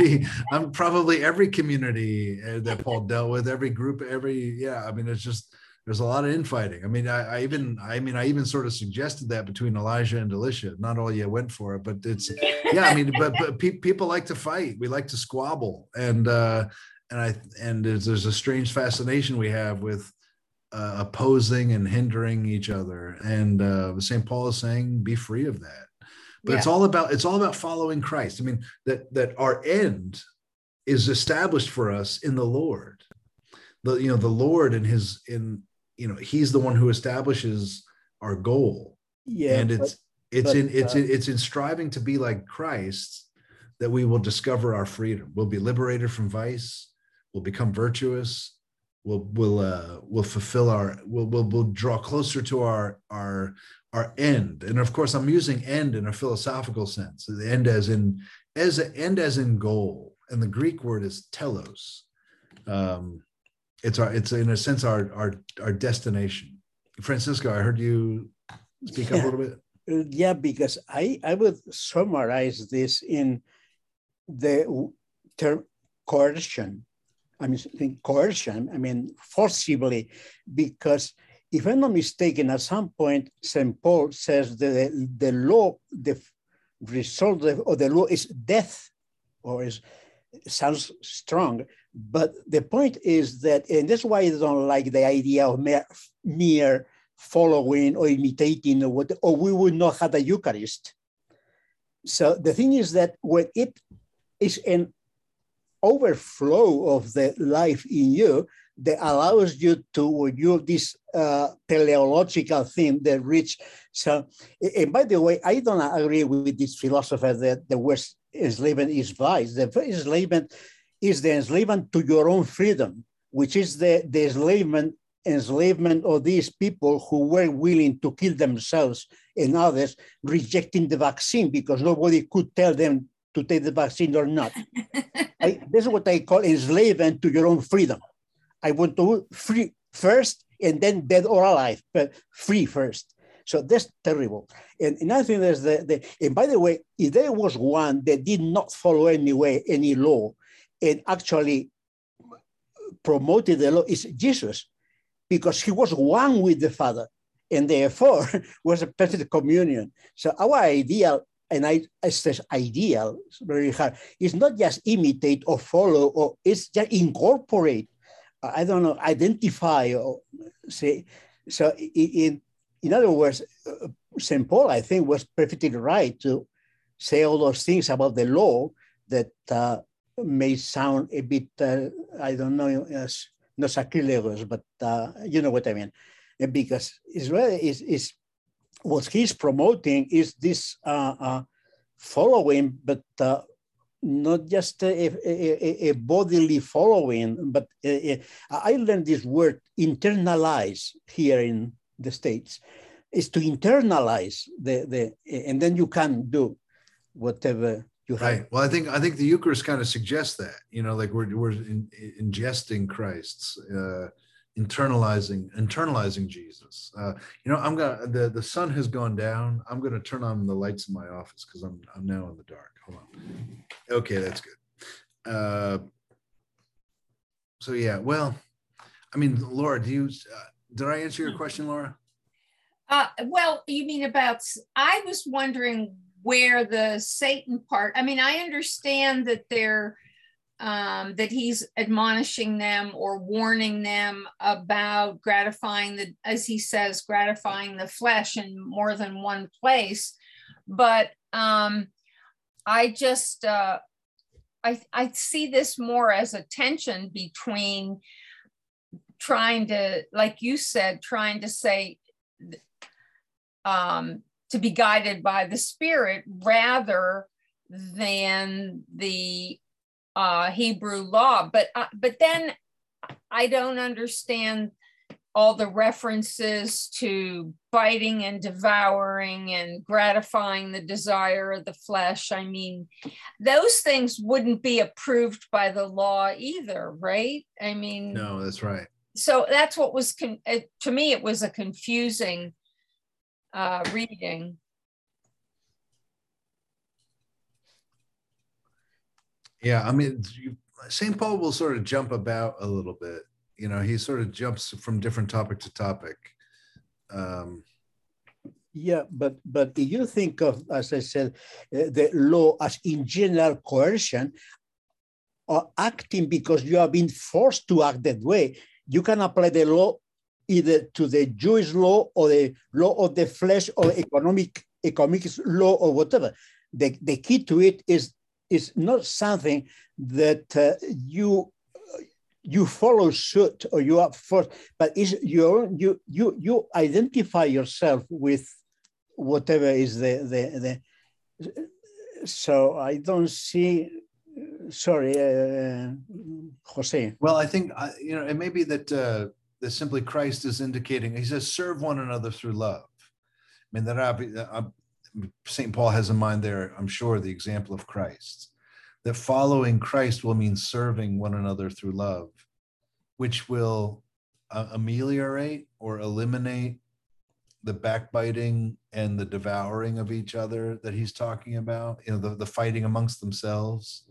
Probably every community that Paul dealt with, every group, I mean, it's just there's a lot of infighting. I mean, I even sort of suggested that between Elijah and Elisha. Not all you went for it, but it's, yeah, I mean, but people like to fight. We like to squabble. And there's a strange fascination we have with opposing and hindering each other. And St. Paul is saying, be free of that. But it's all about following Christ. I mean, that our end is established for us in the Lord. The Lord he's the one who establishes our goal. Yeah, and it's in striving to be like Christ that we will discover our freedom. We'll be liberated from vice. We'll become virtuous. We'll fulfill we'll draw closer to our end. And of course, I'm using end in a philosophical sense. The end as in goal, and the Greek word is telos. It's in a sense our destination. Francisco, I heard you speak up a little bit. Yeah, because I would summarize this in the term coercion. I mean, forcibly, because if I'm not mistaken, at some point, St. Paul says that the law, the result of the law is death, sounds strong. But the point is that, and that's why I don't like the idea of mere following or imitating or we would not have the Eucharist. So the thing is that when it is an overflow of the life in you that allows you to do this teleological thing that reach. So, and by the way, I don't agree with this philosopher that the worst enslavement is vice. The first enslavement is the enslavement to your own freedom, which is the enslavement of these people who were willing to kill themselves and others, rejecting the vaccine because nobody could tell them to take the vaccine or not. This is what I call enslavement to your own freedom. I want to free first and then dead or alive, but free first. So that's terrible. And another thing is and by the way, if there was one that did not follow any law and actually promoted the law, is Jesus, because he was one with the Father and therefore was a perfect communion. So our ideal, and I stress ideal, it's very hard, is not just imitate or follow, or it's just incorporate, identify, or say. So in other words, St. Paul, I think, was perfectly right to say all those things about the law that may sound a bit, not sacrilegious, but you know what I mean. Because Israel is what he's promoting is this following, but not just a bodily following, but I learned this word internalize here in the States, is to internalize and then you can do whatever you have. Right. Well, I think the Eucharist kind of suggests that, like we're ingesting Christ's, internalizing Jesus. The sun has gone down. I'm gonna turn on the lights in my office because I'm now in the dark. Hold on. Okay, that's good. So yeah, well, I mean, Laura, did I answer your question, Laura? Well, you mean about, I was wondering where the Satan part, I mean, I understand that that he's admonishing them or warning them about gratifying as he says, gratifying the flesh in more than one place. But I just, I see this more as a tension between trying to, like you said, trying to say, to be guided by the Spirit rather than the Hebrew law. But then I don't understand all the references to biting and devouring and gratifying the desire of the flesh. I mean, those things wouldn't be approved by the law either, right? I mean, no, that's right. So that's what was, to me, it was a confusing reading. Yeah, I mean, St. Paul will sort of jump about a little bit, You know, he sort of jumps from different topic to topic. Yeah, but if you think of, as I said, the law as in general coercion, or acting because you have been forced to act that way, you can apply the law either to the Jewish law or the law of the flesh or economic law or whatever. The key to it is not something that you follow suit or you are forced, but is you identify yourself with whatever is the so I don't see. Sorry, Jose. Well, I think, you know, it may be that simply Christ is indicating, he says, serve one another through love. I mean, that St. Paul has in mind there, I'm sure, the example of Christ, that following Christ will mean serving one another through love, which will ameliorate or eliminate the backbiting and the devouring of each other that he's talking about, you know, the fighting amongst themselves.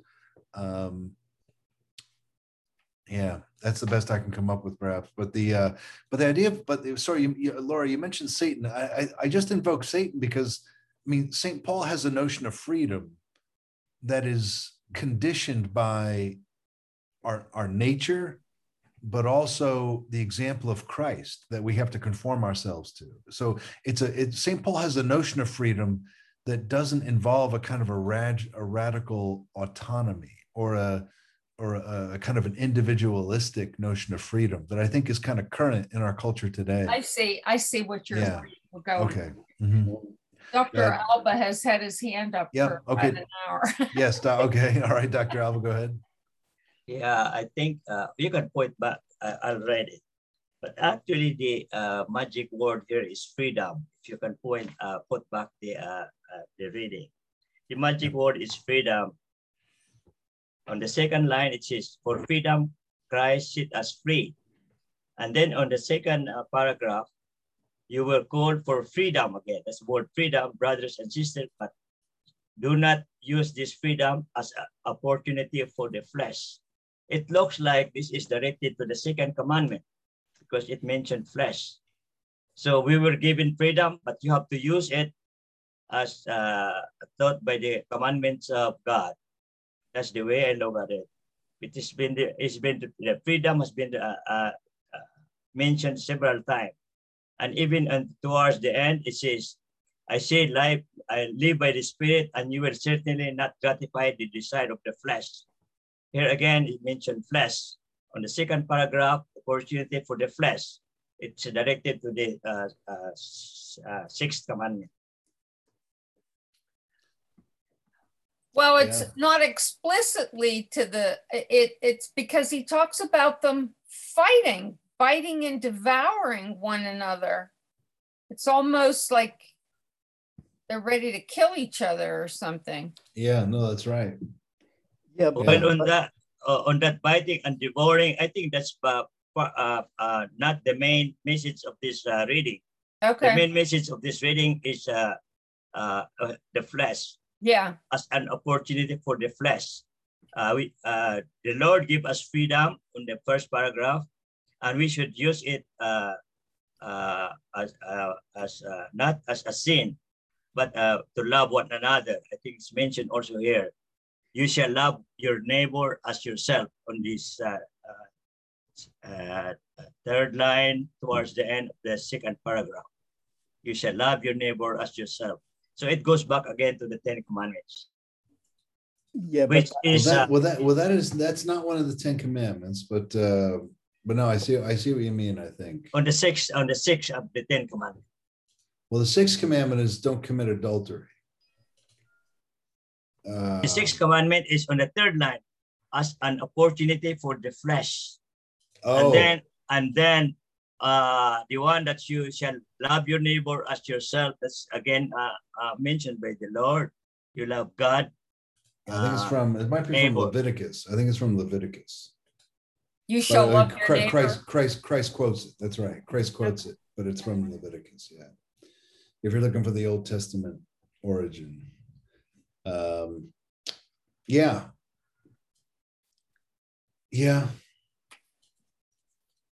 Yeah, that's the best I can come up with, perhaps. But the idea of, sorry, Laura, you mentioned Satan. I just invoke Satan because, I mean, St. Paul has a notion of freedom that is conditioned by our nature, but also the example of Christ that we have to conform ourselves to. So St. Paul has a notion of freedom that doesn't involve a kind of a radical autonomy or a kind of an individualistic notion of freedom that I think is kind of current in our culture today. I see what you're going. Okay. Mm-hmm. Dr. Alba has had his hand up for about an hour. Yes. Okay. All right, Dr. Alba, go ahead. Yeah, I think you can point back. I'll read it. But actually, the magic word here is freedom. If you can put back the reading. The magic word is freedom. On the second line, it says, for freedom, Christ set us free. And then on the second paragraph, you were called for freedom again. That's the word freedom, brothers and sisters, but do not use this freedom as an opportunity for the flesh. It looks like this is directed to the second commandment because it mentioned flesh. So we were given freedom, but you have to use it as taught by the commandments of God. That's the way I look at it. The freedom has been mentioned several times. And even towards the end, it says, I live by the Spirit, and you will certainly not gratify the desire of the flesh. Here again, it mentioned flesh. On the second paragraph, opportunity for the flesh. It's directed to the sixth commandment. Well, it's not explicitly to it's because he talks about them fighting and devouring one another. It's almost like they're ready to kill each other or something. Yeah, no, that's right. Yeah, but on that fighting and devouring, I think that's not the main message of this reading. Okay. The main message of this reading is the flesh. Yeah. As an opportunity for the flesh. The Lord give us freedom on the first paragraph, and we should use it not as a sin, but to love one another. I think it's mentioned also here. You shall love your neighbor as yourself on this third line towards the end of the second paragraph. You shall love your neighbor as yourself. So it goes back again to the Ten Commandments. Yeah, which is that's not one of the Ten Commandments, but no, I see what you mean. I think on the sixth of the Ten Commandments. Well, the sixth commandment is don't commit adultery. The sixth commandment is on the third line as an opportunity for the flesh. Oh. And then the one that you shall love your neighbor as yourself. That's again mentioned by the Lord. You love God. I think it might be neighbor. From Leviticus. I think it's from Leviticus. You shall love your neighbor. Christ quotes it. That's right. Christ quotes it, but it's from Leviticus. Yeah. If you're looking for the Old Testament origin. Yeah.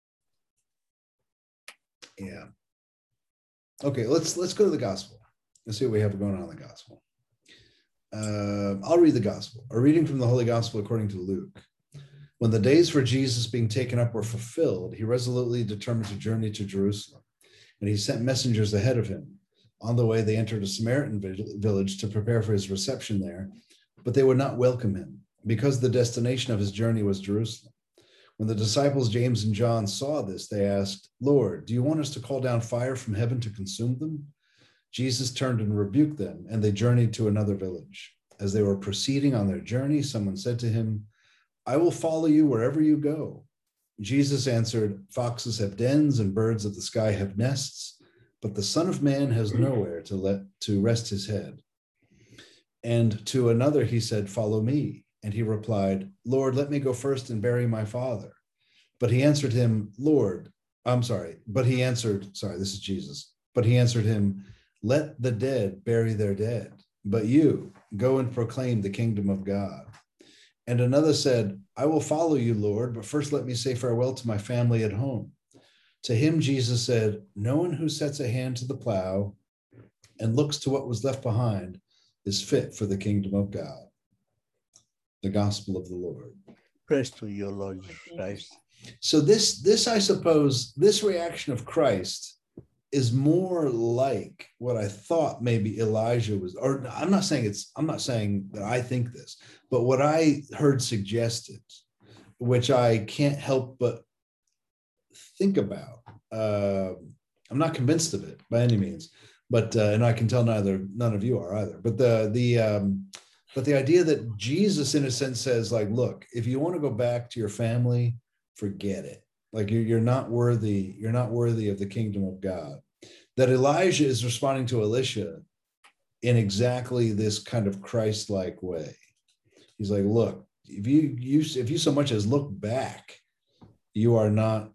Yeah. Okay, let's go to the gospel. Let's see what we have going on in the gospel. I'll read the gospel. A reading from the Holy Gospel according to Luke. When the days for Jesus being taken up were fulfilled, he resolutely determined to journey to Jerusalem, and he sent messengers ahead of him. On the way, they entered a Samaritan village to prepare for his reception there, but they would not welcome him, because the destination of his journey was Jerusalem. When the disciples James and John saw this, they asked, "Lord, do you want us to call down fire from heaven to consume them?" Jesus turned and rebuked them, and they journeyed to another village. As they were proceeding on their journey, someone said to him, "I will follow you wherever you go." Jesus answered, "Foxes have dens and birds of the sky have nests, but the Son of Man has nowhere to rest his head." And to another he said, "Follow me." And he replied, "Lord, let me go first and bury my father." But he answered him, this is Jesus. But he answered him, "Let the dead bury their dead, but you go and proclaim the kingdom of God." And another said, "I will follow you, Lord, but first let me say farewell to my family at home." To him, Jesus said, "No one who sets a hand to the plow and looks to what was left behind is fit for the kingdom of God." The gospel of the Lord. Praise to you, Lord Christ. So this, I suppose, this reaction of Christ is more like what I thought maybe Elijah was, or I'm not saying that I think this, but what I heard suggested, which I can't help but think about. I'm not convinced of it by any means, but and I can tell none of you are either. But the idea that Jesus, in a sense, says, like, look, if you want to go back to your family, forget it. Like you're not worthy. You're not worthy of the kingdom of God. That Elijah is responding to Elisha in exactly this kind of Christ-like way. He's like, look, if you so much as look back, you are not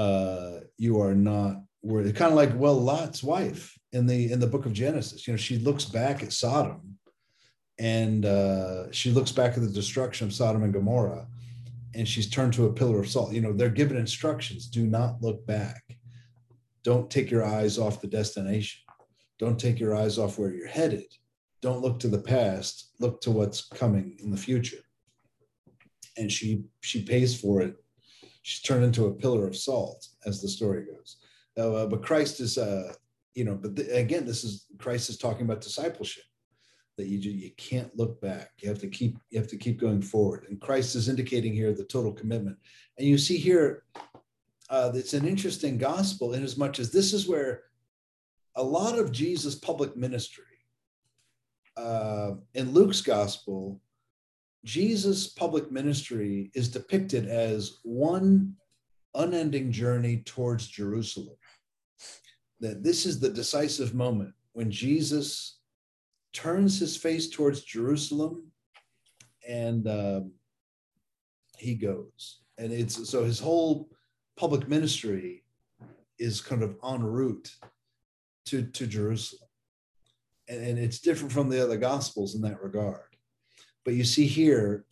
worthy. Kind of like, well, Lot's wife in the book of Genesis. She looks back at Sodom. And she looks back at the destruction of Sodom and Gomorrah, and she's turned to a pillar of salt. They're given instructions: do not look back. Don't take your eyes off the destination. Don't take your eyes off where you're headed. Don't look to the past. Look to what's coming in the future. And she pays for it. She's turned into a pillar of salt, as the story goes. But Christ is, again, Christ is talking about discipleship. That you can't look back. You have to keep going forward. And Christ is indicating here the total commitment. And you see here, it's an interesting gospel in as much as this is where a lot of Jesus' public ministry, in Luke's gospel, Jesus' public ministry is depicted as one unending journey towards Jerusalem. That this is the decisive moment when Jesus turns his face towards Jerusalem, and he goes. And so his whole public ministry is kind of en route to Jerusalem. And it's different from the other gospels in that regard. But you see here,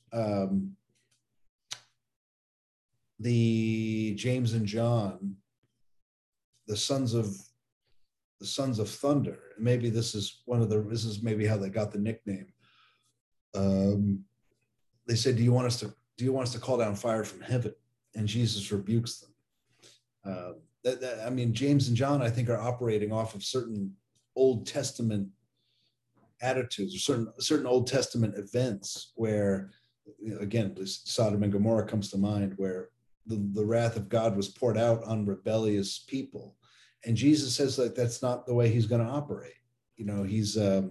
the James and John, the sons of thunder. Maybe this is maybe how they got the nickname. They said, do you want us to call down fire from heaven? And Jesus rebukes them. James and John, I think, are operating off of certain Old Testament attitudes, or certain Old Testament events where, again, Sodom and Gomorrah comes to mind, where the wrath of God was poured out on rebellious people. And Jesus says that that's not the way he's going to operate. He's not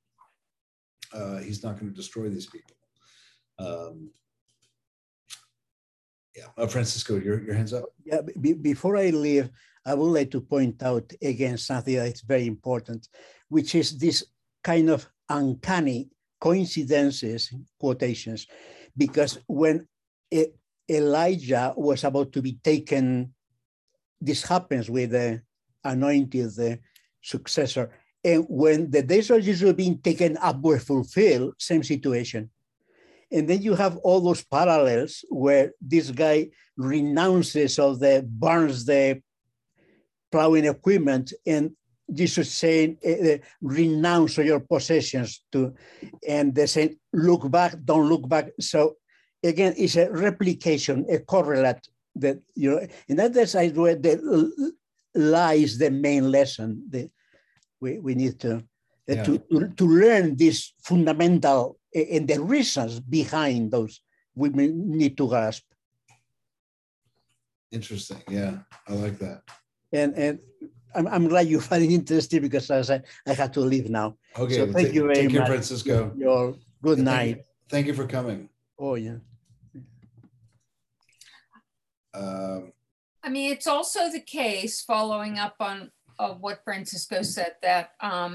going to destroy these people. Francisco, your hands up. Yeah, before I leave, I would like to point out again something that's very important, which is this kind of uncanny coincidences, quotations, because when Elijah was about to be taken, this happens with the anointed the successor. And when the days of Jesus were being taken up were fulfilled, same situation. And then you have all those parallels where this guy renounces or burns the plowing equipment, and Jesus saying, renounce your possessions and they say, look back, don't look back. So again, it's a replication, a correlate that, and that's where lies the main lesson that we need to learn this fundamental and the reasons behind those we need to grasp. Interesting. Yeah, I like that. And I'm glad you find it interesting, because as I said, I have to leave now. Okay, so thank you very take care, much. Francisco. Your good night. Thank you for coming. Oh, yeah. I mean, it's also the case, following up on what Francisco said, that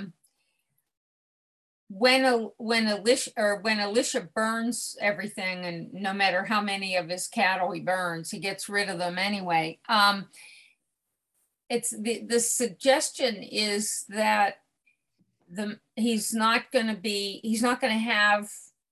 when Elisha burns everything, and no matter how many of his cattle he burns, he gets rid of them anyway. It's the suggestion is that he's not going to have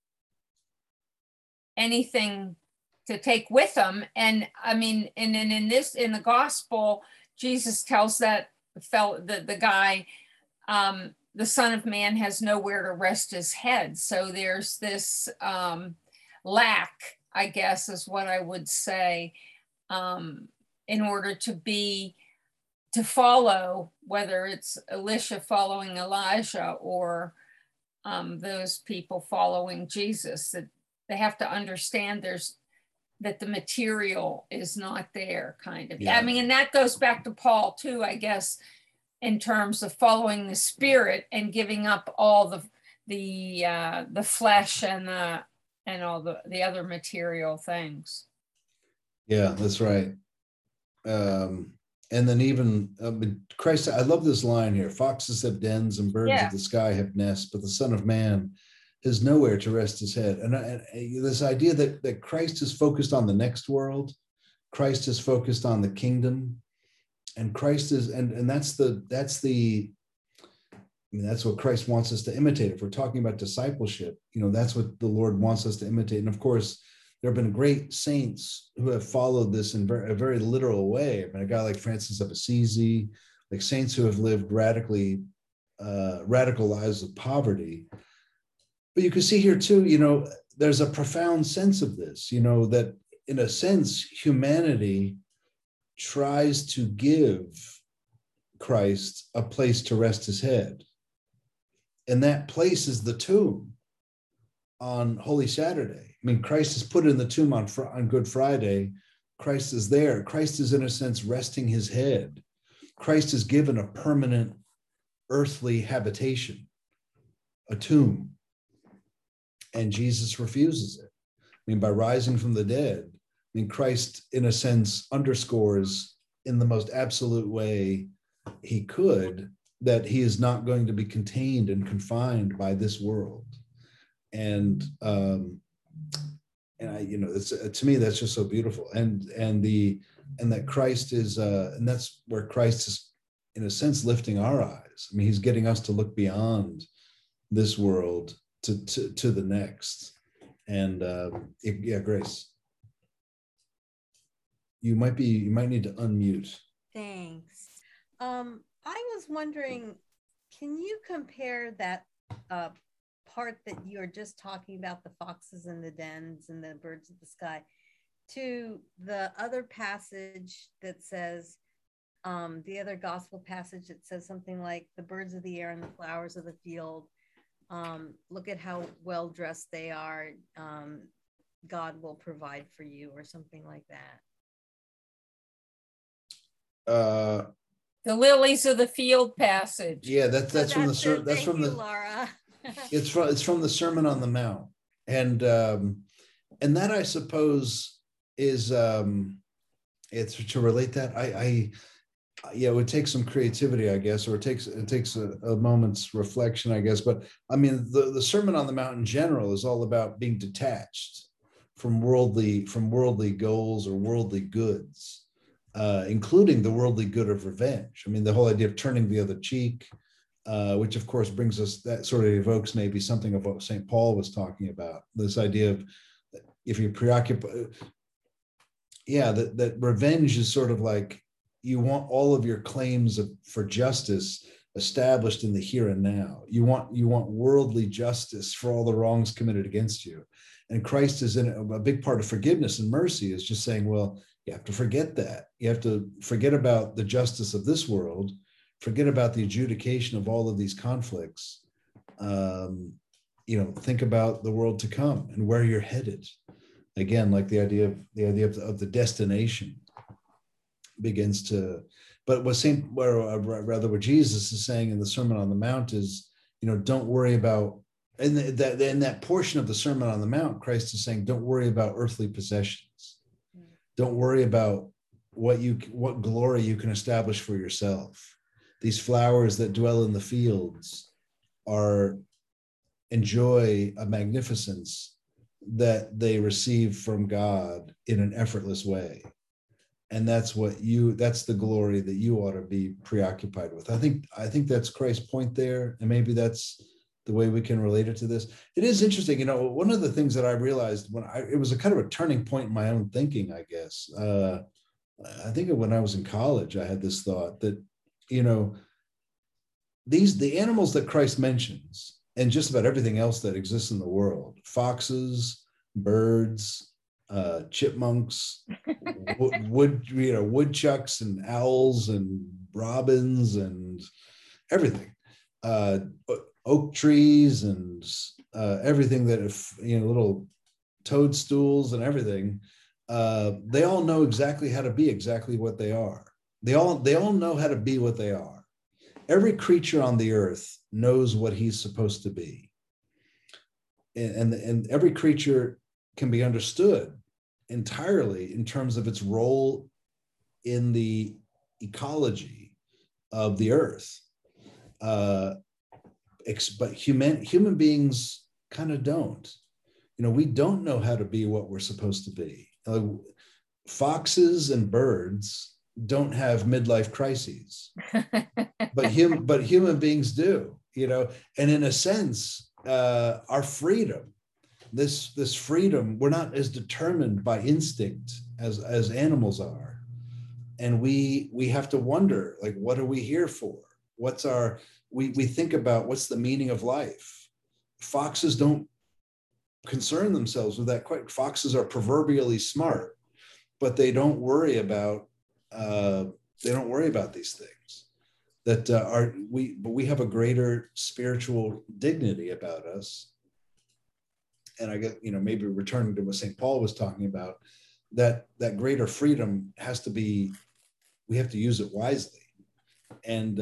anything to take with him. And I mean, and then in the gospel, Jesus tells the guy, the Son of Man has nowhere to rest his head. So there's this lack, I guess, is what I would say, in order to follow, whether it's Elisha following Elijah or those people following Jesus, that they have to understand that the material is not there, kind of. Yeah. I mean, and that goes back to Paul too, I guess, in terms of following the Spirit and giving up all the flesh and all the other material things. Yeah, that's right. And then even Christ, I love this line here: foxes have dens and birds of the sky have nests, but the Son of Man has nowhere to rest his head. And this idea that Christ is focused on the next world, Christ is focused on the kingdom, and Christ is, and that's what Christ wants us to imitate. If we're talking about discipleship, that's what the Lord wants us to imitate. And of course, there have been great saints who have followed this in a very literal way. I mean, a guy like Francis of Assisi, like saints who have lived radical lives of poverty. But you can see here too, there's a profound sense of this, that in a sense, humanity tries to give Christ a place to rest his head. And that place is the tomb on Holy Saturday. I mean, Christ is put in the tomb on Good Friday. Christ is there. Christ is, in a sense, resting his head. Christ is given a permanent earthly habitation, a tomb. And Jesus refuses it. I mean, by rising from the dead, Christ, in a sense, underscores in the most absolute way he could that he is not going to be contained and confined by this world. And it's to me, that's just so beautiful. And that Christ is, and that's where Christ is, in a sense, lifting our eyes. I mean, he's getting us to look beyond this world to the next. And Grace, you might need to unmute. Thanks. I was wondering, can you compare that part that you're just talking about, the foxes and the dens and the birds of the sky, to the other passage that says, the other gospel passage that says something like, the birds of the air and the flowers of the field, look at how well dressed they are, God will provide for you, or something like that? The lilies of the field passage. Yeah, that's from the Laura. It's from the Sermon on the Mount, and that, I suppose, is it's to relate that. It would take some creativity, I guess, or it takes a moment's reflection, I guess. But I mean, the Sermon on the Mount in general is all about being detached from worldly goals or worldly goods. Including the worldly good of revenge. I mean, the whole idea of turning the other cheek, which of course brings us, that sort of evokes maybe something of what St. Paul was talking about. This idea of, if you're preoccupied, that revenge is sort of like, you want all of your claims for justice established in the here and now. You want worldly justice for all the wrongs committed against you. And Christ is in a big part of forgiveness and mercy is just saying, well, you have to forget that. You have to forget about the justice of this world, forget about the adjudication of all of these conflicts. Think about the world to come and where you're headed. Again, like the idea of the destination begins to, but what Jesus is saying in the Sermon on the Mount is, don't worry about, in that portion of the Sermon on the Mount, Christ is saying, don't worry about earthly possessions. Don't worry about what glory you can establish for yourself. These flowers that dwell in the fields enjoy a magnificence that they receive from God in an effortless way. And that's the glory that you ought to be preoccupied with. I think that's Christ's point there. And maybe that's the way we can relate it to this. It is interesting. One of the things that I realized it was a kind of a turning point in my own thinking, I guess. I think when I was in college, I had this thought that, the animals that Christ mentions and just about everything else that exists in the world, foxes, birds, chipmunks, woodchucks and owls and robins and everything, oak trees and everything that little toadstools and everything, they all know exactly how to be exactly what they are. They all know how to be what they are. Every creature on the earth knows what he's supposed to be. And every creature can be understood entirely in terms of its role in the ecology of the earth. But human beings kind of don't. We don't know how to be what we're supposed to be. Foxes and birds don't have midlife crises, but human beings do. And in a sense, our freedom, this freedom, we're not as determined by instinct as animals are, and we have to wonder, like, what are we here for? We think about what's the meaning of life. Foxes don't concern themselves with that quite. Foxes are proverbially smart, but they don't worry about these things that but we have a greater spiritual dignity about us. And I guess, maybe returning to what St. Paul was talking about, that greater freedom we have to use it wisely. And,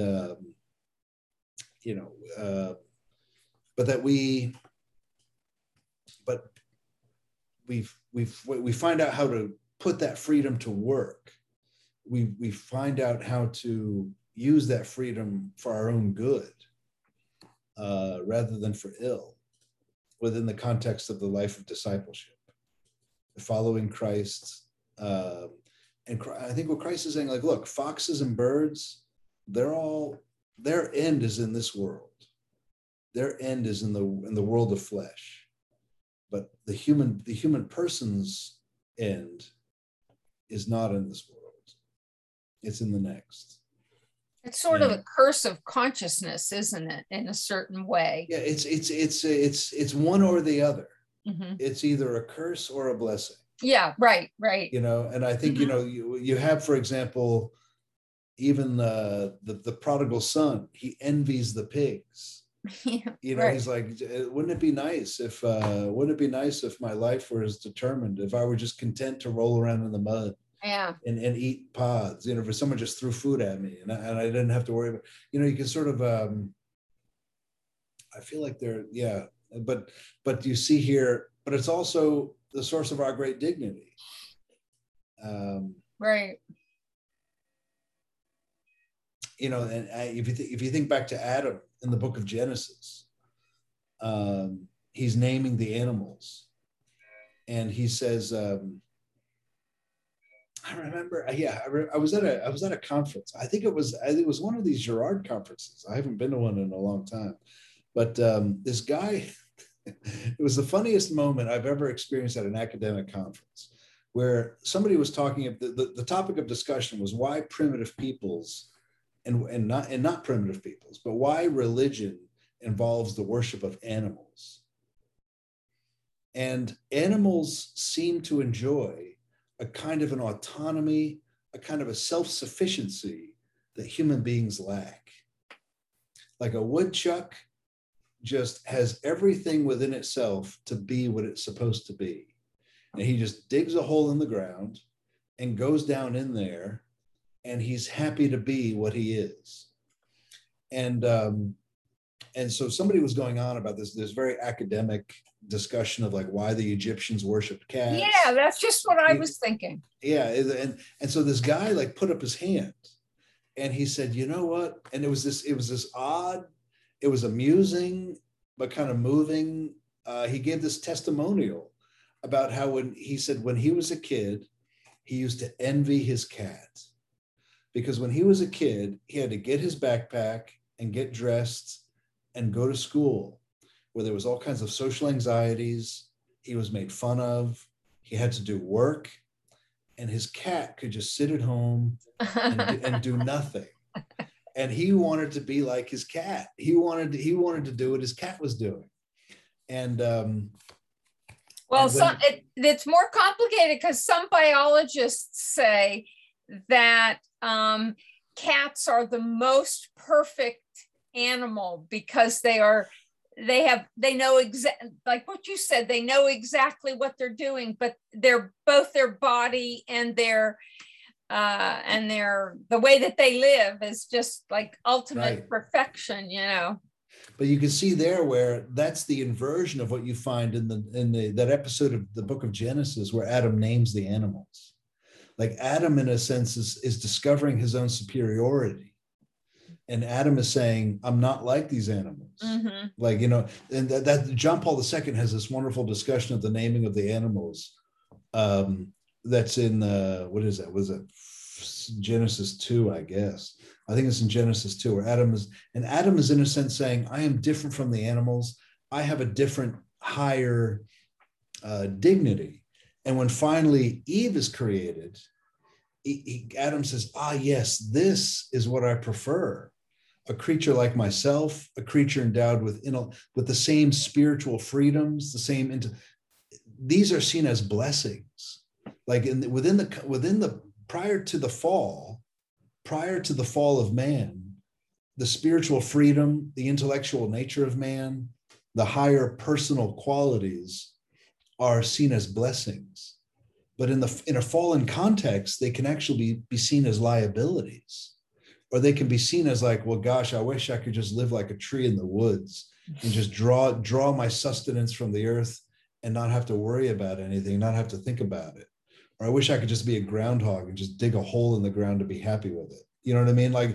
we find out how to put that freedom to work. We find out how to use that freedom for our own good, rather than for ill, within the context of the life of discipleship, following Christ. And I think what Christ is saying, like, look, foxes and birds, their end is in this world. Their end is in the world of flesh. But the human person's end is not in this world. It's in the next. It's sort of a curse of consciousness, isn't it, in a certain way? Yeah, it's one or the other. Mm-hmm. It's either a curse or a blessing. Yeah, right. And I think, you have, for example, even the prodigal son, he envies the pigs. Right. He's like, wouldn't it be nice if my life were as determined, if I were just content to roll around in the mud. Yeah. And eat pods, if someone just threw food at me and I didn't have to worry about, you can sort of, I feel like but you see here, but it's also the source of our great dignity. Right. And if you think back to Adam in the book of Genesis, he's naming the animals, and he says, I remember, I was at a conference. I think it was one of these Girard conferences. I haven't been to one in a long time, but this guy, it was the funniest moment I've ever experienced at an academic conference. where somebody was talking of the topic of discussion was why primitive peoples and not primitive peoples, but why religion involves the worship of animals. And animals seem to enjoy a kind of an autonomy, a kind of a self-sufficiency that human beings lack. Like a woodchuck just has everything within itself to be what it's supposed to be. And he just digs a hole in the ground and goes down in there, and he's happy to be what he is. And so somebody was going on about this very academic discussion of like why the Egyptians worshiped cats. Yeah, that's just what I was thinking. Yeah, and so this guy like put up his hand, and he said, you know what? And it was this odd, it was amusing but kind of moving. He gave this testimonial about how when he was a kid, he used to envy his cat, because when he was a kid, he had to get his backpack and get dressed and go to school, where there was all kinds of social anxieties. He was made fun of. He had to do work, and his cat could just sit at home and do nothing. And he wanted to be like his cat. He wanted to do what his cat was doing. And well, it's more complicated, because some biologists say that cats are the most perfect animal because they know exactly, like what you said, they know exactly what they're doing, but they're both their body and the way that they live is just like ultimate perfection, you know. But you can see there where that's the inversion of what you find in that episode of the book of Genesis where Adam names the animals. Like Adam, in a sense, is discovering his own superiority. And Adam is saying, I'm not like these animals. Mm-hmm. Like, you know, and that John Paul II has this wonderful discussion of the naming of the animals. That's in, what is that? Was it Genesis 2, I guess. I think it's in Genesis 2, where Adam is in a sense saying, I am different from the animals. I have a different, higher dignity. And when finally Eve is created, Adam says, yes, this is what I prefer. A creature like myself, a creature endowed with the same spiritual freedoms, these are seen as blessings. Like within the prior to the fall of man, the spiritual freedom, the intellectual nature of man, the higher personal qualities are seen as blessings. But in a fallen context, they can actually be seen as liabilities, or they can be seen as like, well, gosh, I wish I could just live like a tree in the woods and just draw my sustenance from the earth and not have to worry about anything, not have to think about it. Or I wish I could just be a groundhog and just dig a hole in the ground to be happy with it. You know what I mean? Like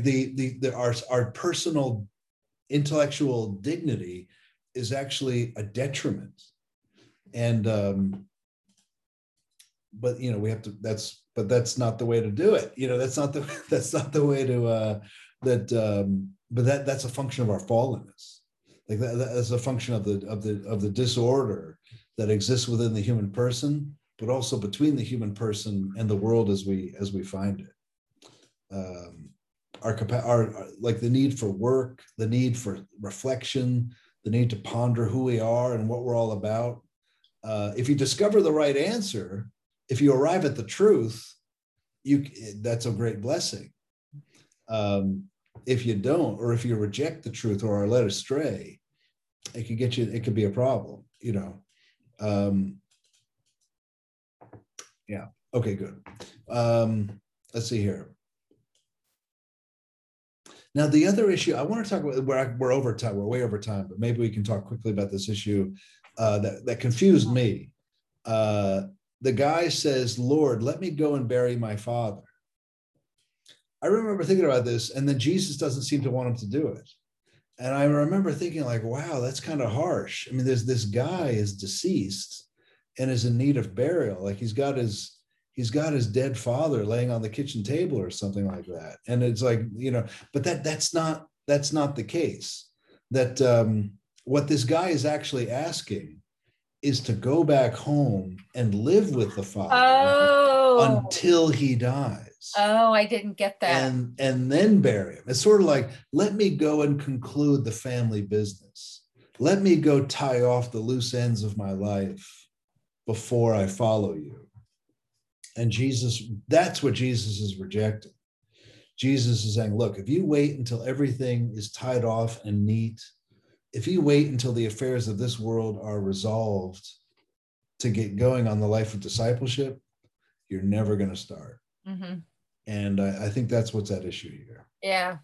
our personal intellectual dignity is actually a detriment. And but you know, we have to, but that's not the way to do it. You know, that's not the way to but that's a function of our fallenness. Like that's a function of the disorder that exists within the human person, but also between the human person and the world as we find it. Our like the need for work, the need for reflection, the need to ponder who we are and what we're all about. If you discover the right answer, if you arrive at the truth, that's a great blessing. If you don't, or if you reject the truth or are led astray, it could be a problem, you know. Yeah. Okay, good. Let's see here. Now, the other issue I want to talk about, we're over time, we're way over time, but maybe we can talk quickly about this issue that confused me. The guy says, Lord, let me go and bury my father. I remember thinking about this, and then Jesus doesn't seem to want him to do it. And I remember thinking like, wow, that's kind of harsh. I mean, this guy is deceased and is in need of burial. Like he's got his dead father laying on the kitchen table or something like that. And it's like, you know, but that's not the case. That what this guy is actually asking is to go back home and live with the Father Oh. until he dies. Oh, I didn't get that. And then bury him. It's sort of like, let me go and conclude the family business. Let me go tie off the loose ends of my life before I follow you. And Jesus, that's what Jesus is rejecting. Jesus is saying, look, if you wait until everything is tied off and neat, if you wait until the affairs of this world are resolved to get going on the life of discipleship, you're never going to start. Mm-hmm. And I think that's what's at issue here. Yeah.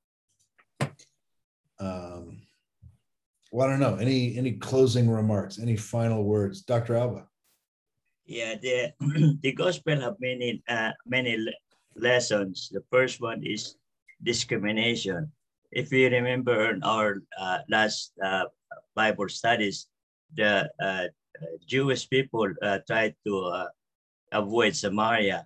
Well, I don't know. Any closing remarks? Any final words, Dr. Alba? Yeah, the gospel have many lessons. The first one is discrimination. If you remember in our last Bible studies, the Jewish people tried to avoid Samaria.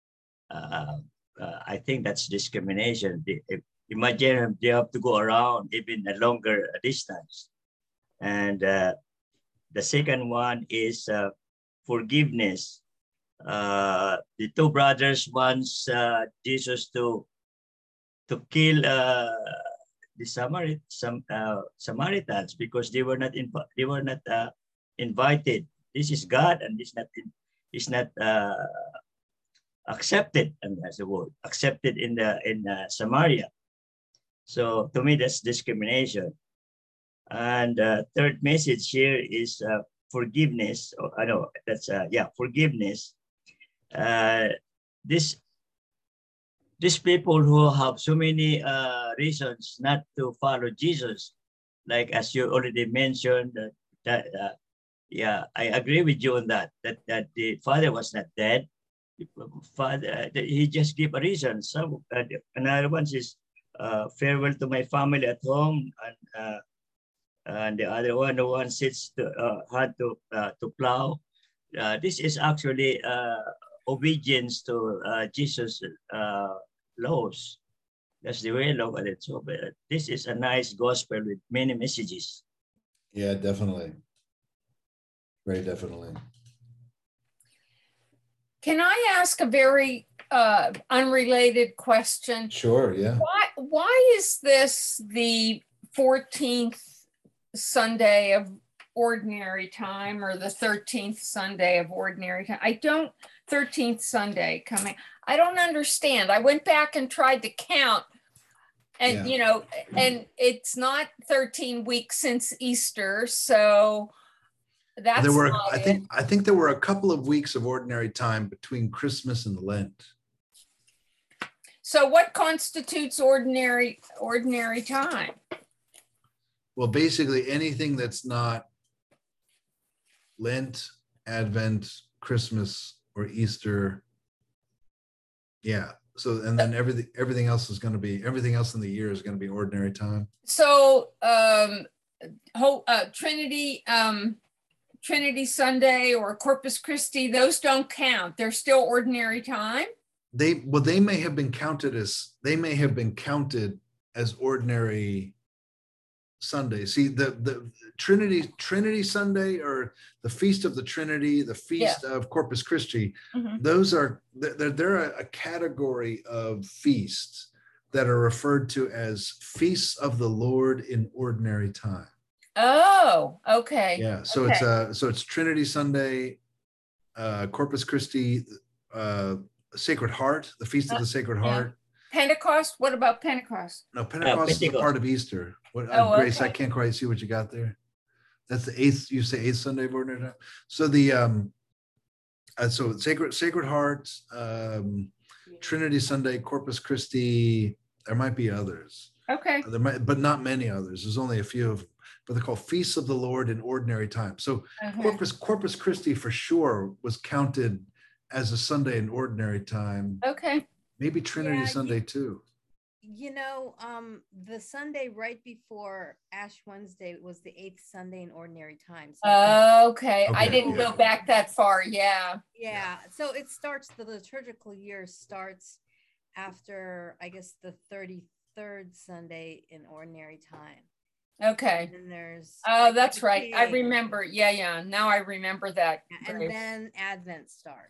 I think that's discrimination. Imagine they have to go around even a longer distance. And the second one is forgiveness. The two brothers wants Jesus to kill the Samaritans because they were not invited. This is God, and this is not accepted, and that's the word, accepted in Samaria. So to me, that's discrimination. And third message here is forgiveness. I know that's forgiveness. These people who have so many reasons not to follow Jesus, like as you already mentioned, I agree with you on that the Father was not dead. The Father, he just gave a reason. So another one is farewell to my family at home, and the other one, the one sits hard to plow. This is actually obedience to Jesus' laws. That's the way I look at it. So this is a nice gospel with many messages. Yeah, definitely. Very definitely. Can I ask a very unrelated question? Sure, yeah. Why is this the 14th Sunday of ordinary time or the 13th Sunday of ordinary time? 13th Sunday coming. I don't understand. I went back and tried to count and, and it's not 13 weeks since Easter. So that's I think there were a couple of weeks of ordinary time between Christmas and Lent. So what constitutes ordinary time? Well, basically anything that's not Lent, Advent, Christmas, or Easter. Yeah. So, and then everything else in the year is going to be ordinary time. So, Trinity Sunday or Corpus Christi, those don't count. They're still ordinary time. They may have been counted as ordinary Sunday. See, the Trinity Sunday, or the Feast of the Trinity, the Feast of Corpus Christi, those are they're a category of feasts that are referred to as feasts of the Lord in ordinary time. Oh, okay. Yeah, so it's Trinity Sunday, Corpus Christi, Sacred Heart, the Feast of the Sacred Heart. Pentecost. What about Pentecost? No, Pentecost is a part of Easter. Grace, I can't quite see what you got there. That's the 8th. You say 8th Sunday of ordinary time. So the so Sacred Heart, Trinity Sunday, Corpus Christi. There might be others. Okay. There might, but not many others. There's only a few of them. But they're called Feasts of the Lord in ordinary time. So Corpus Christi for sure was counted as a Sunday in ordinary time. Okay. Maybe Trinity Sunday too. The Sunday right before Ash Wednesday was the 8th Sunday in ordinary time. So okay. I didn't go back that far. Yeah. So it starts, the liturgical year starts after, I guess, the 33rd Sunday in ordinary time. Okay. And there's Oh, that's right. I King. remember. Yeah. Now I remember that. And Grace. then Advent starts.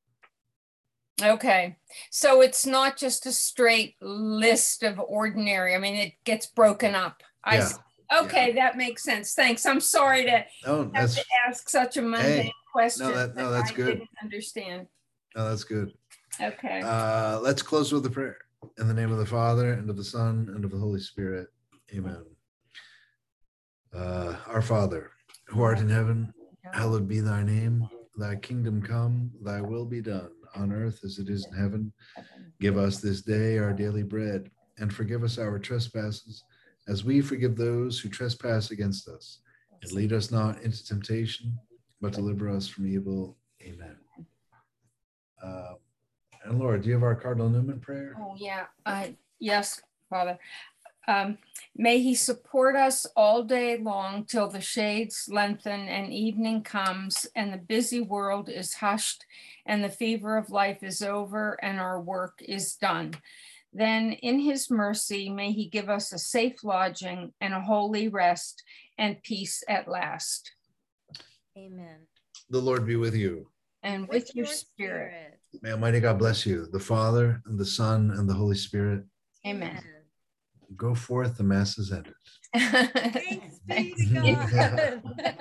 Okay. So it's not just a straight list of ordinary. I mean, it gets broken up. Yeah. Okay, that makes sense. Thanks. I'm sorry to Oh, have that's to ask such a mundane question. no, that's I good. didn't understand. No, that's good. Okay. Let's close with a prayer. In the name of the Father, and of the Son, and of the Holy Spirit. Amen. Our Father, who art in heaven, hallowed be thy name. Thy kingdom come, thy will be done, on earth as it is in heaven. Give us this day our daily bread, and forgive us our trespasses, as we forgive those who trespass against us. And lead us not into temptation, but deliver us from evil. Amen. And Laura, do you have our Cardinal Newman prayer? Oh, yeah. Yes, Father. May he support us all day long till the shades lengthen and evening comes and the busy world is hushed and the fever of life is over and our work is done. Then in his mercy, may he give us a safe lodging and a holy rest and peace at last. Amen. The Lord be with you. And with your spirit. May Almighty God bless you, the Father, and the Son, and the Holy Spirit. Amen. Go forth, the Mass is ended. Thanks be to God.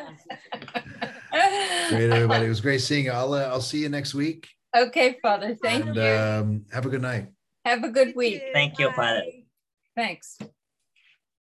Great, everybody. It was great seeing you. I'll see you next week. Okay, Father. Thank And you. have a good night. Have a good week. Thank you, Father. Bye. Thanks.